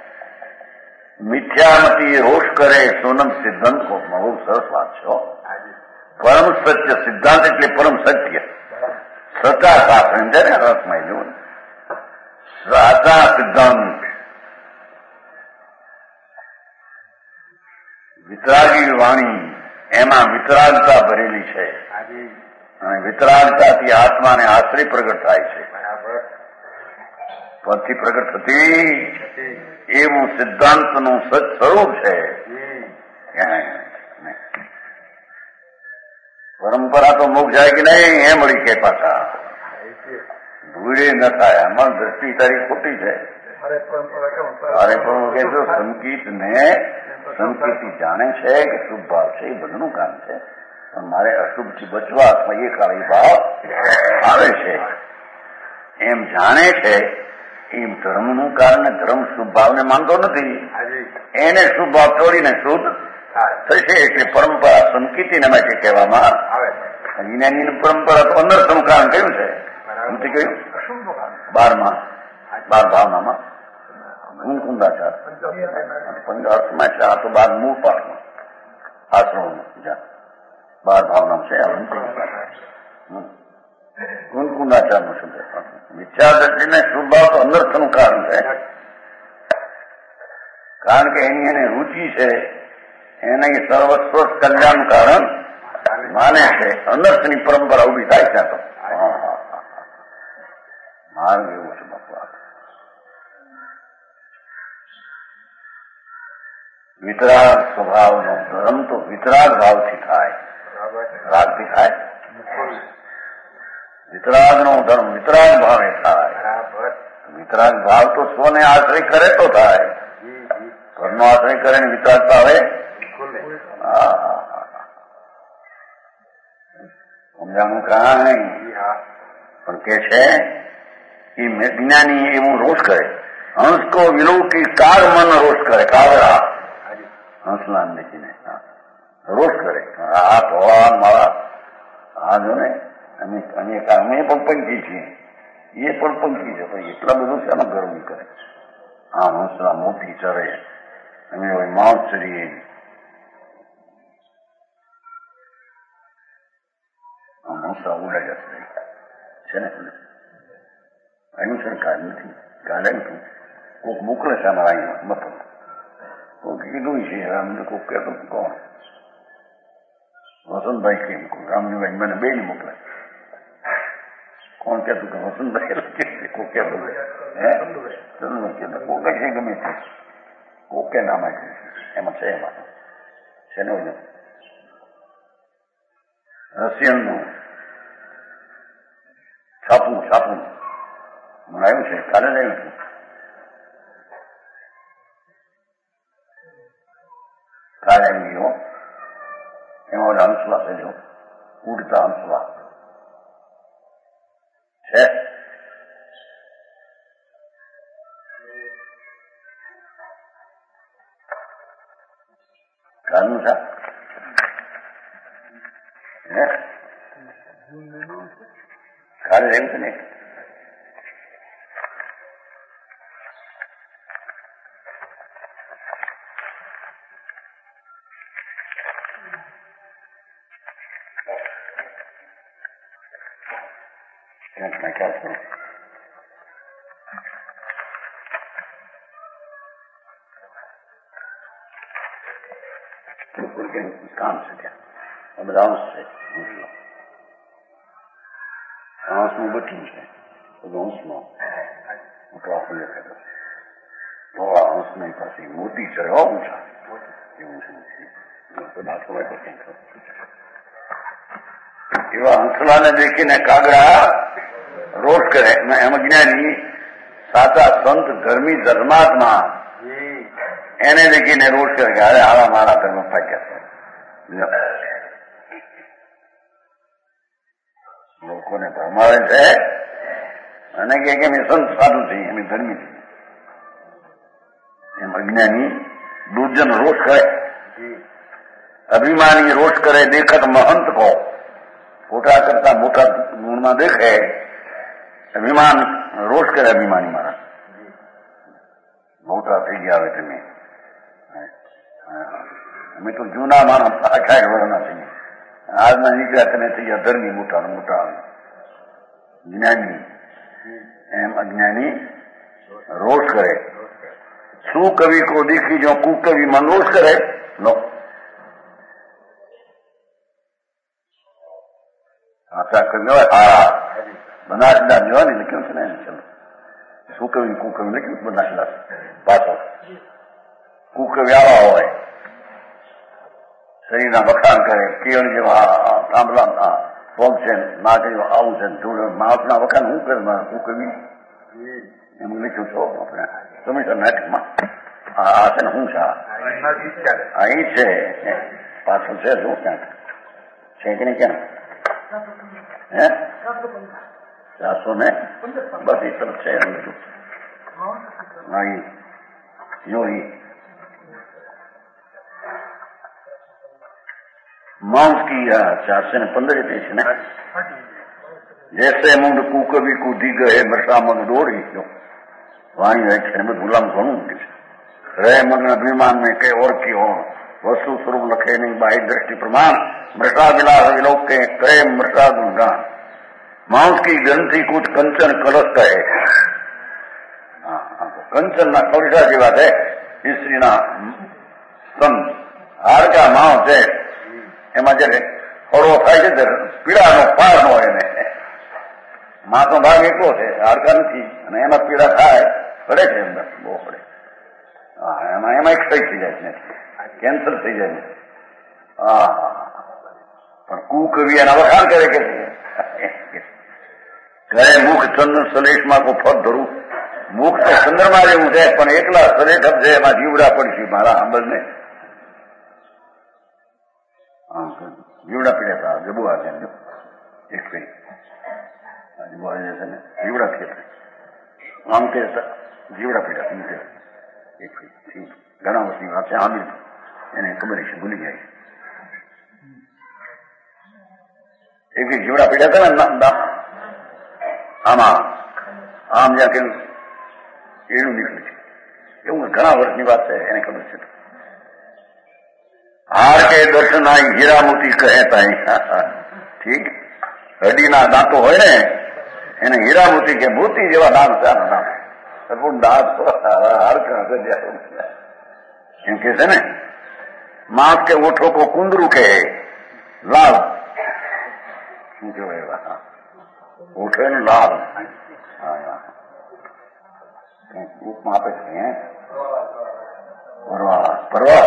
મિથ્યામતી રોષ કરે સોનમ સિદ્ધાંત કો બહુ સરસ વાત છે. પરમ સત્ય સિદ્ધાંત એટલે પરમ સત્ય સતા શાસ્ત્ર છે ને રસમાં જોવું સાચા સિદ્ધાંત વિતરાગી વાણી એમાં વિતરાગતા ભરેલી છે અને વિતરાગતાથી આત્માને આશ્રય પ્રગટ થાય છે. પરથી પ્રગટ થતી એવું સિદ્ધાંતનું સત સ્વરૂપ છે પરંપરા તો મુખ જાય કે નહીં એ મળી કે પાછા ધૂળે ન થાય. આમાં દ્રષ્ટિ તારી ખોટી છે. અરે પણ કે જો સંકિતને સંકિત જાણે છે કે શુભ ભાવ છે એ બધું કામ છે, પણ મારે અશુભથી બચવા અથવા એ કાળી ભાવ આવે છે એમ જાણે છે. એમ ધર્મનું કારણ ધર્મ શુભ ભાવને માનતો નથી, એને શુભ ભાવ છોડીને શુદ્ધ થશે. એટલે પરંપરા સંકિતિને માટે કહેવામાં આવે. જ્ઞાનીની પરંપરા તો અનર્થનું કારણ કયું છે? નથી કહ્યું 12 ભાવનામાં કુંદાચાર 15 છે. આ તો 12 મૂળ પાઠમાં આશ્રમ 12 ભાવના છે. કુંદાચાર નું શબ્દ વિચાર દ્રષ્ટિને શુભ ભાવ તો અનર્થનું કારણ છે. કારણ કે એની એને રુચિ છે, એને સર્વસ્વ કલ્યાણનું કારણ માને છે. અનર્થની પરંપરા ઉભી થાય છે. તો માર્ગ એવું છે બાપુ. વિતરાગ સ્વભાવનો ધર્મ તો વિતરાગ ભાવથી થાય, રાગથી થાય. વિતરાગ નો ધર્મ વિતરાગ ભાવે થાય. વિતરાગ ભાવ તો સ્વને આશ્રય કરે તો થાય, ઘરનો આશ્રય કરે ને વિતરાગ ભાવે સમજાણું કાં નહીં. પણ કે છે એ જ્ઞાની એવું રોષ કરે. હંસ કો વિલોકી કાર મન રોષ કરે. કાગડા હંસલાન દેખીને રોષ કરે. આ ભગવાન મારા આ જો ને અમે પણ પંખી છીએ, એ પણ પંખી છે, એટલા બધું છે એનો ગર્વ કરે. આ હંસલા મોતી ચરે, અમે માઉસ ચરીએ. હંસલા ઉડાઈ જશે છે ને એનું સરકાર નથી. ગાર્ડન કોઈક મોકલે છે અમારા અહીંયા મતલબ કોઈક કીધું છે. અમને કોઈક કહેતું કોણ વસંતભાઈ કેમ રામજીભાઈ મને બે ને મોકલે. કોણ કહેતું કે વસંતભાઈ કોઈ કહેતું કોકે છે ગમે છે કોકે નામ એમાં છે. એમાં છે ને રશિયનનું છાપું મને આવ્યું છે, કાલે જ આવ્યું છું. કાલે આવી ગયો. એમાં હંસલા છે, જો ઉડતા હંસલા છે. કાલનું છે કાલે એમ છે ને કામ છે ત્યાં બધા અંશ છે. હંસનું બચ્ચું છે, બધું હંસનો મોટો આપણને કહેતો ધોળા હંસની પાસે મોતી ચરે ઊંચા એવું છે. એવા હંસલાને દેખીને કાગડા રોષ કરે. એમ જ્ઞાની સાચા સંત ધર્મી ધર્માત્મા એને દેખીને રોષ કરે કે અરે આવા મારા ધર્મ પાક્યા છે. લોકોને ભરમાવે છે અને કે અમે સંત સાધુ છીએ, અમે ધર્મી છીએ. એમ અજ્ઞાની દુર્જન રોષ કરે, અભિમાની રોષ કરે. દેખત મહંત કહો, મોટા કરતા મોટા ગુણમાં દેખે. અભિમાન રોષ કરે. અભિમાની મારા મોટા થઈ ગયા હવે તમે. અમે તો જૂના માણસ 60 વર્ષના છીએ, આજના નીકળ્યા તમે થઈ ગયા ધર્મી મોટા મોટા જ્ઞાની. એમ અજ્ઞાની રોષ કરે. શું કવિ કો દીખી જો કુકવિ મન રોષ કરે. લો આશા કવિ બનાસદાસ જોવા ને લખ્યું છે ને ચલો શું કવિ કુકવિ લખ્યું બનાસદાસ પાછળ. કુકવિ આવા હોય શરીરના વખાણ કરે, કેળ જેવા થાંભલા પગ છે, નાક જેવા આવું છે, માણસના વખાણ હું કરે, હું કવિ એમ લખ્યું છો આપણે સમીક્ષા નાટકમાં. આ છે ને હું છે અહીં છે, પાછું છે શું ક્યાંક છે કે નહીં, ક્યાં હે 400 ને બસ એ તરફ છે એમ બધું. હા યો मांस की 415 पेश ने जैसे मुंड कूकवी कूदी गए मृषा मग डोरी क्यों वाणी व्याख्या में गुलाम घणું रह मग्न अभिमान में के और की हो वस्तु स्वरूप लखे नहीं बाह्य दृष्टि प्रमाण मृषा विलास विलोक के कहे मृषा गुणगान मांस की ग्रंथि कुछ कंचन कलश कहे. कंचन ना कलशा जेवा है स्त्री ना स्तन हाड़का मांस है એમાં જયારે હળવો થાય છે ત્યારે પીડાનો પાર ન હોય ને માથનો ભાગ એટલો છે હાડકા નથી અને એમાં પીડા થાય પડે છે અંદર બહુ પડે. એમાં એક્સસાઇઝ થઈ જાય છે, કેન્સર થઈ જાય છે. પણ કુકવી એના વખાણ કરે કે ઘરે મુખ ચંદ્ર સલેશમાં કોઈ ફળ ધરું મુખ તો ચંદ્રમાં જેવું છે પણ એકલા સલેખ છે એમાં જીવડા પડશે મારા આંબલને जीवड़ा पीड़ा था जबू आ गया एक पे जबू आ जैसे ने जीवड़ा खेत आम के जीवड़ा पीड़ा थी एक पे घना वर्षनी વાત છે આમિર એને ખબર છે ભૂલી જાય. એક જીવડા પીડા હતા ને આમાં આમ જ્યાં કે એનું નીકળ્યું છે એવું ઘણા વર્ષની વાત છે એને ખબર છે. हार के दर्शन आई हीरा मोती कहता है ठीक हड्डीना दांतो होय ने એને હીરા મોતી કે મોતી જેવા દાંત છે આના નામ સપૂર્ણ દાંત હાડકા એમ કે છે ને. मांस के ओठों को कुंदरू के लाल શું કહેવાય ઓઠો ને લાલ રૂપમાં આપે છે પરવા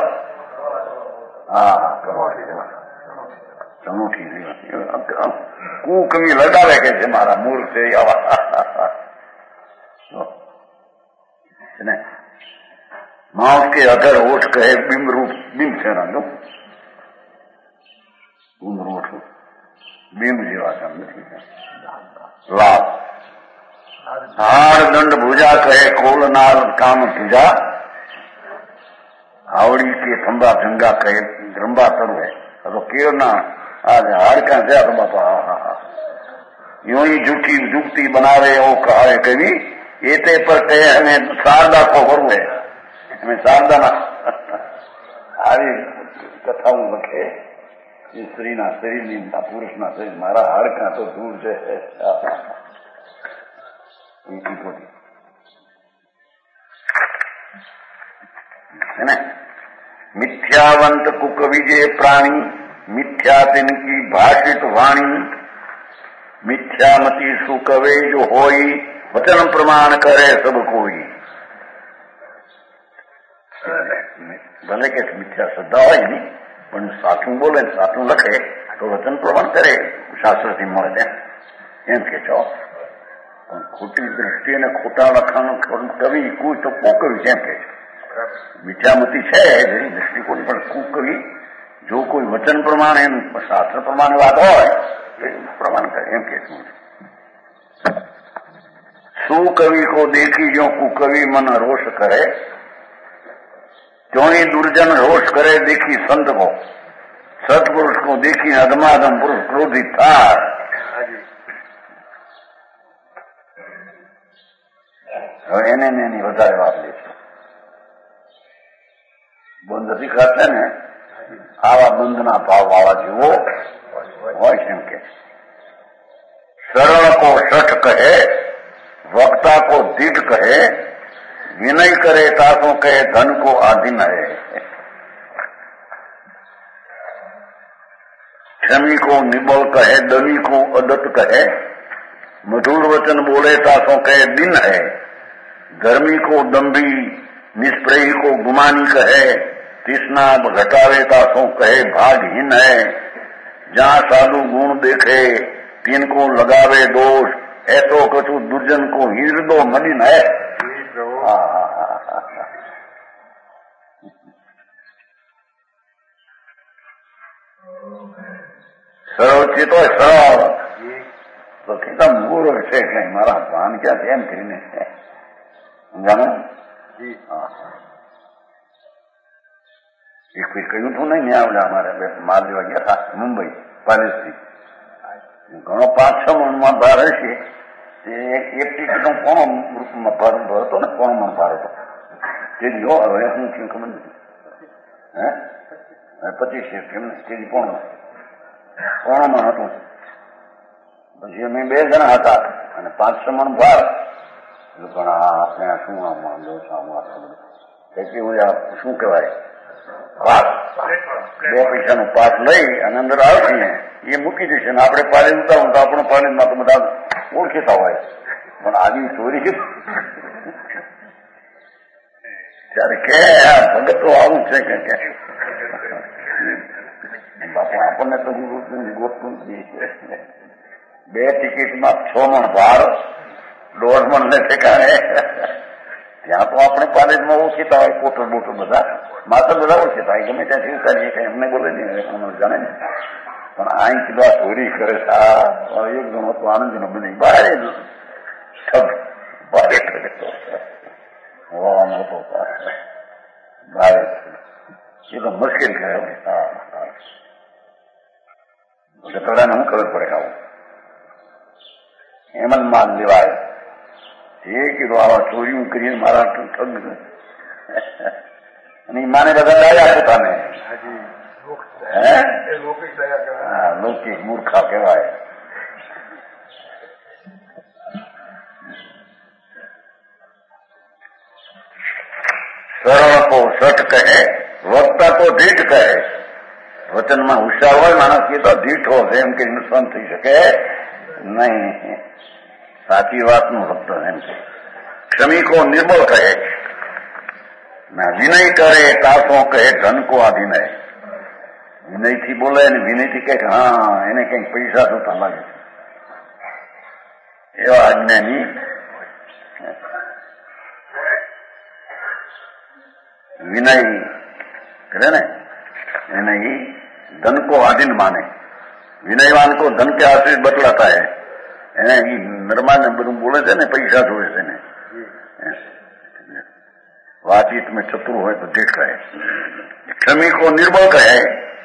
ચમોઠી કુકમી લગાવે કે છે મારા મૂળ છે मांस के अगर ओठ कहे बिंब रूप बिंब છે ના ओठ बिंब જેવા लाभ हार दंड भुजा कहे कोलनाल काम पूजा आवड़ी के थंबा जंगा कहे रंबा तरु है तो केरना आज हाड़का से तो बापा यूं ही झूठी जुक्ति बनावे ओ कहे कवि एते पर कहे हमें शारदा को करू है हमें शारदा ना આવી કથાઓ લખે સ્ત્રીના શરીરની પુરુષના શરીર મારા હાડકા તો દૂર છે मिथ्यावंत कुकविजे प्राणी मिथ्या तिनकी भाषित वाणी मिथ्यामती सुकवे जो होई वचन प्रमाण करे सब कोई. भले के मिथ्या श्रद्धा હોય નહીં પણ સાચું બોલે સાચું લખે તો વચન પ્રમાણ કરે શાસ્ત્રથી મળે એમ કે છો. પણ ખોટી દ્રષ્ટિ અને ખોટા લખાણ કવિ કોઈ તો પોકવી એમ કે છે. મિથ્યામતી છે જેની દૃષ્ટિકોણ પણ કુકવી જો કોઈ વચન પ્રમાણે એમ શાસ્ત્ર પ્રમાણે વાત હોય તો પ્રમાણ કરે એમ કે સુકવિ को देखी जो कुकवि मन रोष करे क्यों ही दुर्जन रोष करे देखी संत को सतपुरुष को देखी अधमाधम पुरुष क्रोधित था. હવે એને એની વધારે વાત લે છે. બંધ શીખાશે ને આવા બંધના ભાવ વાળા જેવો હોય છે એમ કે सरल को शठ कहे वक्ता को दीठ कहे विनय करे तासों कहे धन को आधीन है. क्षमी को निबल कहे दमी को अदत कहे मधुर वचन बोले तासों कहे दिन है. धर्मी को दम्भी निष्प्रयी को गुमानी कहे तृष्णा घटावे तासो कहे भागहीन है, जहाँ साधु गुण देखे तीन को लगावे दोष, ऐसो कछु दुर्जन को हृदय मलिन है। સરળ ચેતો સરળ તો કેટલા મૂળ છે કે મારા ભાન ક્યાં છે એમ કરીને જાણો એક કોઈ કહ્યું હતું નહીં ને આવડે અમારે માલ લેવા ગયા હતા મુંબઈ પેલેસથી ઘણો 5-6 મણમાં ભાર હશે એક ટિકિટનો કોણો ભરતો ને કોણો મણ ભાર હતો તે જો હવે શું થયું ખબર નથી હે 25 કેમ ને તે કોણોમાં હતું પછી અમે 2 જણા હતા અને 5-6 મણ ભાર પણ આપણે શું આમાં શું કહેવાય પાસ 2 પૈસાનું પાસ લઈ અને અંદર આવશે એ મૂકી દેશે ને આપણે પાણી ઉતારું તો આપણો પાણીમાં તો બધા ઓળખીતા હોય પણ આવી ચોરી ત્યારે કે ભગત તો આવું છે કે બાપુ આપણને તો ગોતતું નથી 2 ટિકિટમાં 6 મણ ભાર 1.5 મણ ને ઠેકાણે ત્યાં તો આપણે પાલેજમાં ઓળખીતા હોય પોટર બોટર બધા માત્ર બધા ઓળખીતા હોય ગમે ત્યાં સ્વીકારીએ કઈ એમને બોલે નહીં જાણે ને પણ અહીં કીધું આ ચોરી કરે છે એક ગણો તો આનંદનો બની બારે ભારે ઠગતો હોવાનો હતો ભારે એ તો મુશ્કેલ કરે છોકરાને શું ખબર પડે આવું એમ જ માન લેવાય એ કીધું આવા ચોરીઓ કરીને મારા ઠગ અને માને બધા ડાયા પોતાને લૌકિક મૂર્ખા કહેવાય સરળ તો સઠ કહે વક્તા તો ઢીઠ કહે વચનમાં હોશિયાર હોય માણસ એ તો ઢીઠો છે એમ કે નુકસાન થઈ શકે નહીં સાચી વાતનું ફક્ત એમ છે ક્ષમિકો નિર્બળ કહે વિનય કરે તાસો કહે ધન કો આધીનય વિનયથી બોલે ને વિનયથી કહે હા એને કંઈક પૈસા જોતા લાગે એવા આજ્ઞાની विनय करे ना नहीं धन को आधीन माने विनयवान को धन के आश्रित बतलाता है निर्माण ने બધું બોલે છે ને પૈસા જોવે છે ને વાતચીત में चतुर હોય तो देख रहे क्षमी को निर्बल कहे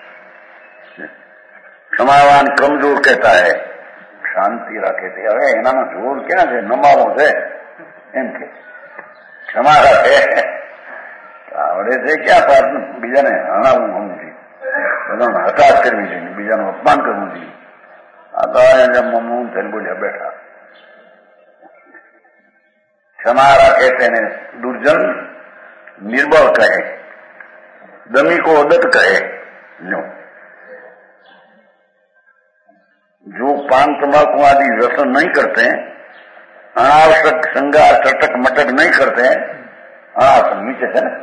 क्षमावान कमजोर कहता है शांति રાખે છે હવે એનામાં જોર ક્યાં છે નમાવો છે એમ કે ક્ષમા રાખે આવડે છે ક્યાં બીજાને હણાવવું ગમવું જોઈએ બધાને હતાશ કરવી જોઈએ બીજાનું અપમાન કરવું જોઈએ આ તો મમ્મું થઈને બોલ્યા બેઠા ક્ષમા રાખે તેને દુર્જન निर्बल कहे दमी को उदत कहे जो पान तंबाकू आदि व्यसन नहीं करते अनावश्यक श्रृंगार चटक मटक नहीं करते नीचे है ना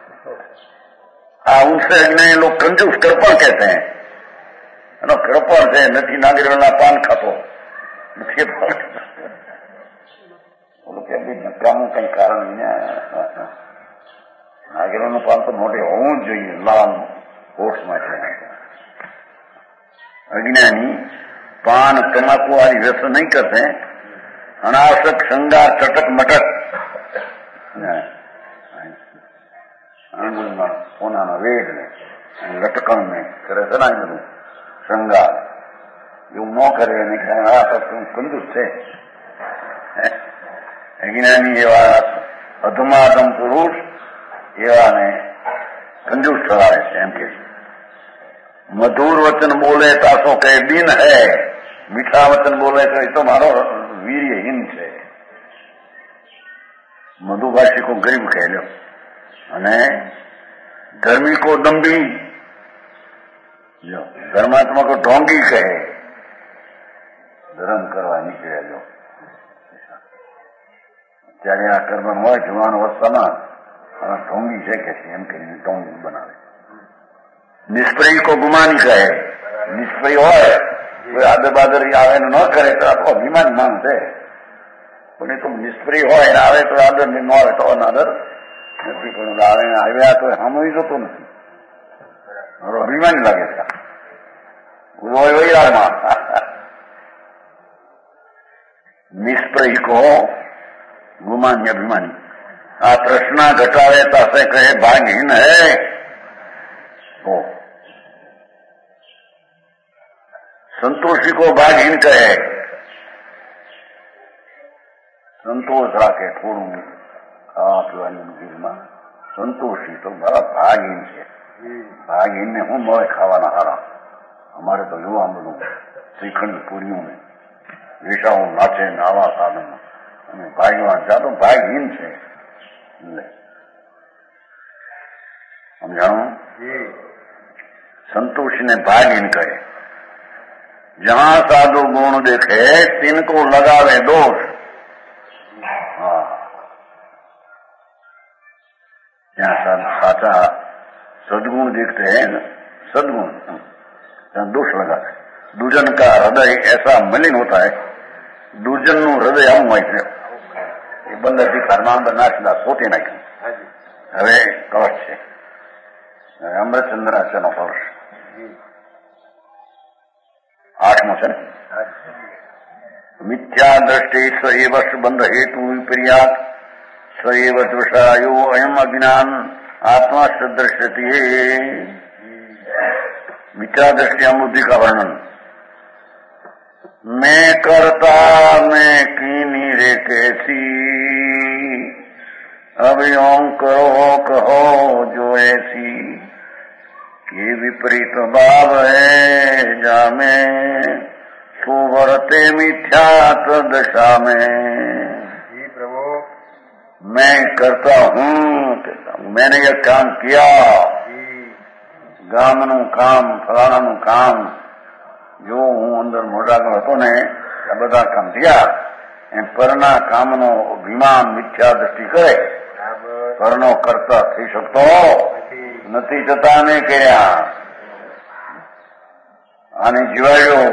उनसे अज्ञानी लोग कंजूस कृपण कहते हैं कृपण से नदी नागरिक पान खातो નકામું કઈ કારણ નાગરિકોનું પાન તો મોટે હોવું જ જોઈએ લાલ હોશ માટે અજ્ઞાની पान तंबाकू आदि व्यसन नहीं करते अनावश्यक श्रृंगार चटक मटक સોનાના વેડ ને લટકણ ને કરે છે ને બધું શ્રૃંગાર એવું ન કરે એને આ કંજૂસ છે અજ્ઞાની એવા અધમાધમ પુરુષ એવાને કંજૂસ થવાય છે એમ કે મધુર વચન બોલે તાસો કહે દિન હે મીઠા વચન બોલે તો એ તો મારો વીર્યહીન છે મધુભાષી કો ગરીબ કહે લો અને ધર્મી કો દંભી લો ધર્માત્મા કો ઢોંગી કહે ધર્મ કરવા નીકળે લો ત્યારે આ કર્મ હોય જુવાન અવસ્થામાં ઢોંગી છે કે એમ કરીને ઢોંગી બનાવે નિષ્પ્રય કો ગુમાની કહે. નિષ્પ્રય હોય કોઈ આદર બાદર આવે ન કરે તો આપણો અભિમાન માન છે. પણ એ તો નિષ્પ્રય હોય ને આવે તો આદર ન આવે તો અનાદર નથી. પણ આવે આવ્યા તો સામૂહિક જતો નથી. મારો અભિમાન લાગે છે. વૈરાગમાં નિષ્પ્રય કો ગુમાની અભિમાની. આ તૃષ્ણા ઘટાવે તાસે કહે ભાગહીન હૈ. સંતોષી કો ભાગહીન કહે. સંતોષ રાખે થોડું ખાવા પીવાની મંદિરમાં. સંતોષી તો બરાબર ભાગહીન છે. ભાગહીન ને હું મળે ખાવાના હારા. અમારે તો જોવા બધું શ્રીખંડ પૂરીઓ ને વેશાઓ નાચે ને આવા સાધન અને ભાગવાન જાતો ભાગહીન છે. સમજાણું? संतोषी ने भागहीन कहे. जहां साधु गुण देखे तिनको लगावे दोष. जहां साचा सदगुण देखते हैं न, सदगुण जहां दोष लगाते. दुर्जन का हृदय ऐसा मलिन होता है. दुर्जन નું હૃદય આવું હોય છે. એ બંદરથી કારમાં બનાસના સોટી નાખ્યું. હવે કવચ છે. અમૃતચંદ્રાચનો કવચ 8મો છે ને. મિથ્યા દ્રષ્ટિ સએવ બંધ હેતુ વિપર્યાત સએવ દોષાયો અયમ અજ્ઞાન आत्मा से दृष्टि है. मिथ्या दृष्टिया बुद्धि का वर्णन. मैं करता मैं कीनी रे कैसी अब यों करो कहो जो ऐसी कि विपरीत भाव है जामे सुवरते मिथ्यात दशा में. मैं करता हूँ, मैंने यह काम किया, ગામનું કામ ફલાણાનું કામ જો હું અંદર મોઢાગળ હતો ને આ બધા કામ થયા. એમ પરના કામનો અભિમાન મિથ્યા દ્રષ્ટિ કરે. પરનો કરતા થઈ શકતો નથી. જતા ને કર્યા આને જીવાયો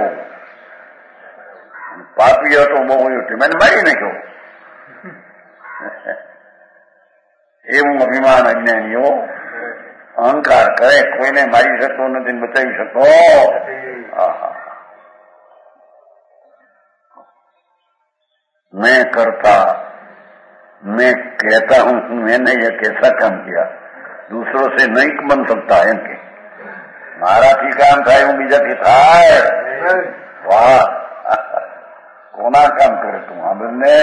પાપી હતો બહુ મને મારી નાખ્યો. એવું અભિમાન અજ્ઞાનીઓ અહંકાર કરે. કોઈને મારી શકતો નથી, બચાવી શકતો. मैं करता मैं कहता हूं मैंने यह कैसा काम किया दूसरों से नहीं बन सकता है कि મારાથી કામ થાય હું બીજાથી થાય. વાહ, કોના કામ કરે તું? આ બંને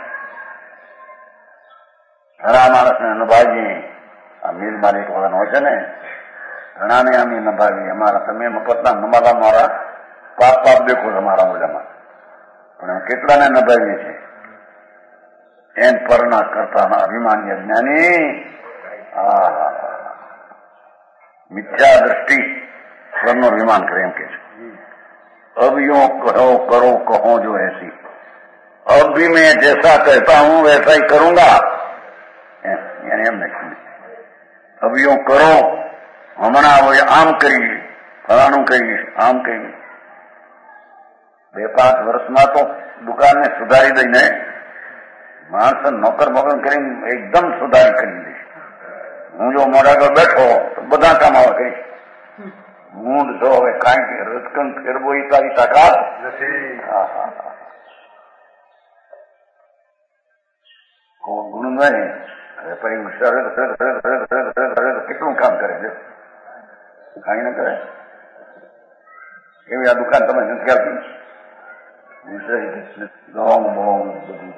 ઘણા માણસને નભાવી. આ મીર માલિક વાળાનો હોય છે ને, ઘણાને અમે નભાવી. અમારા તમે મફતના નમાલા મારા પાપ પાપ દેખો તમારા મોજામાં, પણ કેટલાને નભાવીએ છીએ. એમ પરના કરતા અભિમાની અજ્ઞાની મિથ્યા દ્રષ્ટિ પરનો અભિમાન કરે. એમ કે છે अब यूं कहो करो कहो जो ऐसी. अब भी मैं जैसा कहता हूं वैसा ही करूंगा. यानी એમ નહીં. अब यूं करो, હમણાં હવે આમ કરીશ, ફલાણું કહીશ, આમ કહીશ. 2-5 વર્ષમાં તો દુકાનને સુધારી દઈને માણસ નોકર મોકર કરીને એકદમ સુધારી કરી દઈશ. હું જો મોઢા પર બેઠો તો બધા કામ આવે કહીશ. હું જો હવે કાંઈ રસકન ફેરવો એ તારી તાકાત નથી. ગુણ નહીં. કેટલું કામ કરે છે, કાંઈ ના કરે. એવી આ દુકાન તમે નથી આવતી. દવામાં બધું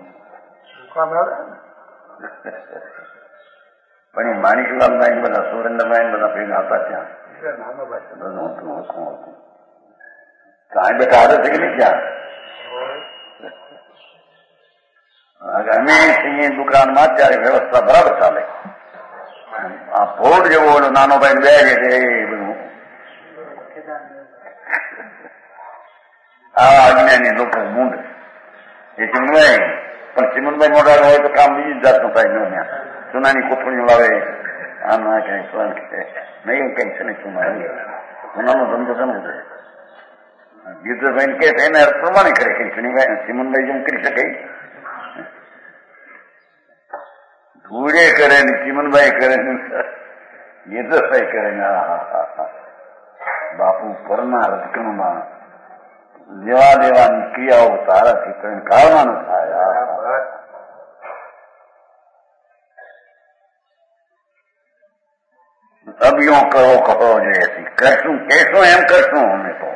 પણ એ માણિકલાલ ભાઈ બધા સુરેન્દ્રભાઈ બધા ભેગા હતા ત્યાં. કાંઈ બેટા આવે છે કે નહીં ત્યાં? અમે છીએ દુકાનમાં ત્યારે વ્યવસ્થા બરાબર ચાલે. આ ભોટ જેવો નાનો ભાઈ બે છે એ બધું આ અજ્ઞાની લોકો મૂંડ. એ ચિમનભાઈ પણ ચિમનભાઈ મોઢા હોય તો કામ બીજી જાતનું થાય. ન સોનાની કોથળીઓ લાવે, આમ ના કઈ ફોન કે નહીં કઈ છે ને શું ઉનાનો ધંધો છે ને ગીધરભાઈ કે એને પ્રમાણે કરે કઈ ચુનીભાઈ ચીમનભાઈ જેમ કરી શકે ધૂળે કરે ને ચીમનભાઈ કરે ને ગીધરભાઈ કરે ને બાપુ પરના રજકણમાં લેવા દેવાની ક્રિયાઓ તારાથી કરીને કાઢવાનું થાય અભિયો કરો કહો જોઈએ કરશું કેશું એમ કરશું અમે તો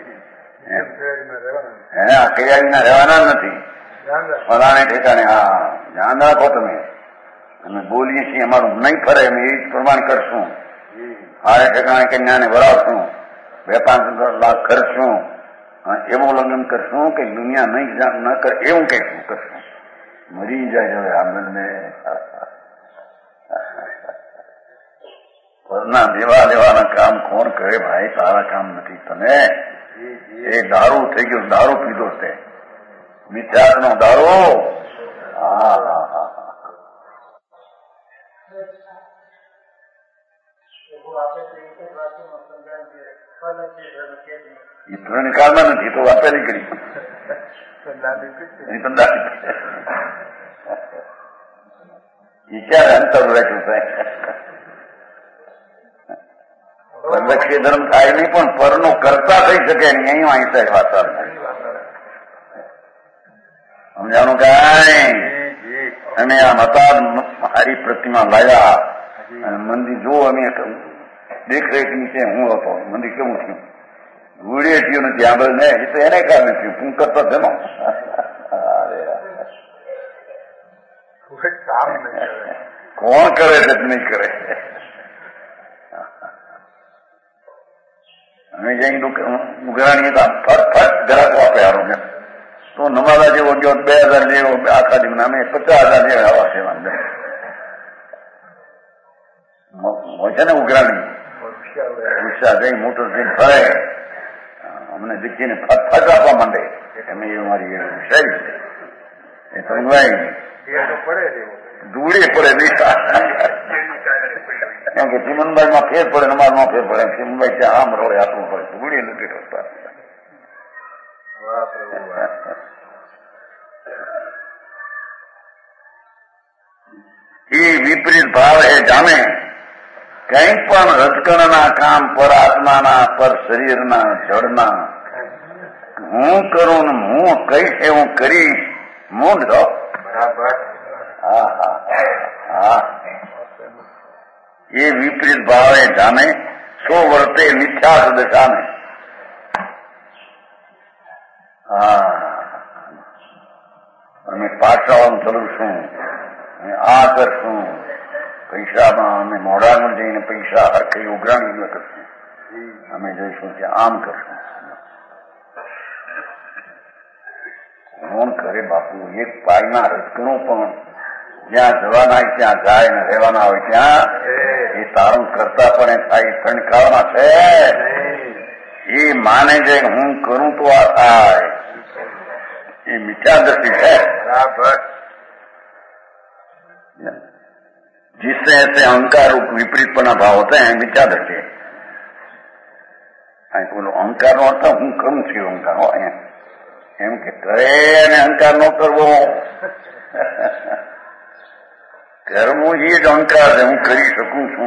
ક્રિયાના રહેવાના નથી ફલાણે ઠેકાણે હા ધ્યાન રાખો તમે અમે બોલીએ છીએ અમારું નહીં ફરે અમે એ જ પ્રમાણ કરશું હારે ઠેકાણે કન્યાને વરાવશું 2-5 લાખ કરશું એવું લગ્ન કરશું કે દુનિયા નહીં ન કરે એવું કઈશું કરશું મરી જાય હવે આનંદને ના દેવા લેવાના કામ કોણ કરે ભાઈ તારા કામ નથી તને એ દારૂ થઈ ગયો દારૂ પીધો છે મિથ્યાનો દારૂ એ ત્રણ કાળમાં નથી તો વાપરી કરી એ ક્યારે અંતર રાખ્યું સાહેબ પરલક્ષ્ય ધર્મ થાય નહીં પણ પરનો કરતા થઈ શકે નહીં અહીં વાંચતા વાત સમજાણું કાંઈ અમે આ મતા મારી પ્રતિમા લાવ્યા અને મંદિર જો અમે દેખરેખ નીચે હું હતો મંદિર કેવું થયું ઘોડે થયું નથી આગળ ને એ તો એને કારણે થયું હું કરતા થયો કોણ કરે છે નહીં કરે અમે જઈને ઉઘરાણીએ તો ફટ ગ્રાહકો આપે આરોગ્ય તો નમાલા જેવો ગયો 2000 જેવો આખા દિવસના અમે 50,000 જેવા આવા સેવા હોય છે ને ઉઘરાણી ઉષા જઈ મોટર જઈને ફરે અમને દીકરીને ફટ આપવા માંડે અમે એ મારી શૈલી એ સમજાય ધૂળે પડે કેમ કે ચીમનભાઈ માં ફેર પડે અમારમાં ફેર પડે ચીમનભાઈ ત્યાં આમ રોડે આપવું પડે ધૂળે નથી રસ્તા એ વિપરીત ભાવ એ જાણે કઈ પણ રજકણના કામ પર આત્માના પર શરીરના જળના હું કરું ને હું કઈશ એવું કરીશ મૂંડ દો બરાબર એ વિપરીત ભાવે જાણે સો વર્તે મિથ્યા દશાને અમે પાછાવાનું ચલવશું આ કરશું પૈસામાં અમે મોડામાં જઈને પૈસા હરખી ઉઘરાણી કરશું અમે જઈશું ત્યાં આમ કરશું કોણ કરે બાપુ એક પાયના રજકણું પણ જ્યાં જવાના હોય ત્યાં જાય ને રહેવાના હોય ત્યાં એ તારું કરતા પણ થાય ફણકાવના છે એ માને છે હું કરું તો આ થાય એ મિથ્યા દ્રષ્ટિ છે બરાબર जिससे ऐसे अहंकार रूप विपरीतपना भाव होते हैं मिथ्या दृष्टि बोलो अहंकार नो अर्थ हूँ करूँ છું अहंकार हो एम के करे અને અહંકાર નો કરવો કરવું એ જ અહંકાર છે હું કરી શકું છું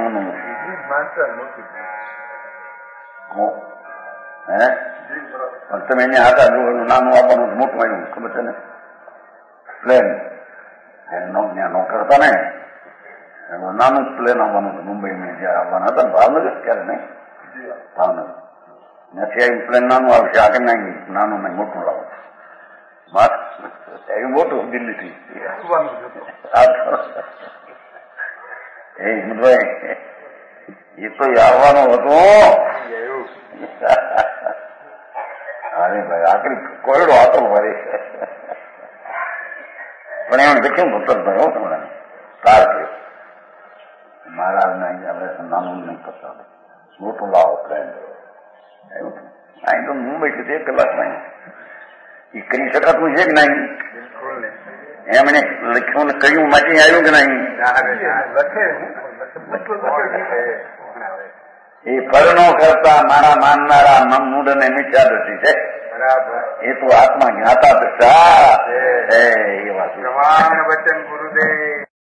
પણ તમે એને આધાર નાનું આપવાનું મોટું આવ્યું ખબર છે ને પ્લેન ત્યાં નો કરતા ને નાનું પ્લેન આવવાનું મુંબઈમાં જયારે આવવાના હતા ભાવનગર ત્યારે નહીં ભાવનગર નથી આવ્યું પ્લેન નાનું આવશે આગળ નહીં નાનું નહીં મોટું લાવો આવ્યું મોટું દિલ્હીથી એ હિંમતભાઈ એ તો આવવાનું હતું અરે ભાઈ આખરી કોયડો હતો મારી પણ એમ દેખ્યું ભક્તભાઈ હો તમને તાર કર્યો મહારાજ નહીં આપણે નાનું નહીં કરતા મોટું લાવો પ્લેન એવું અહીં તો મુંબઈથી 1 કલાકમાં એ કરી શકાતું છે કે નહીં એમણે લખ્યું કહ્યું માંથી આવ્યું કે નહીં એ ફળનો કરતા મારા માનનારા મૂળ ને મિથ્યા દ્રષ્ટિ છે. એ તો આત્મા જ્ઞાતા દશા એ વાત. વચન ગુરુદેવ.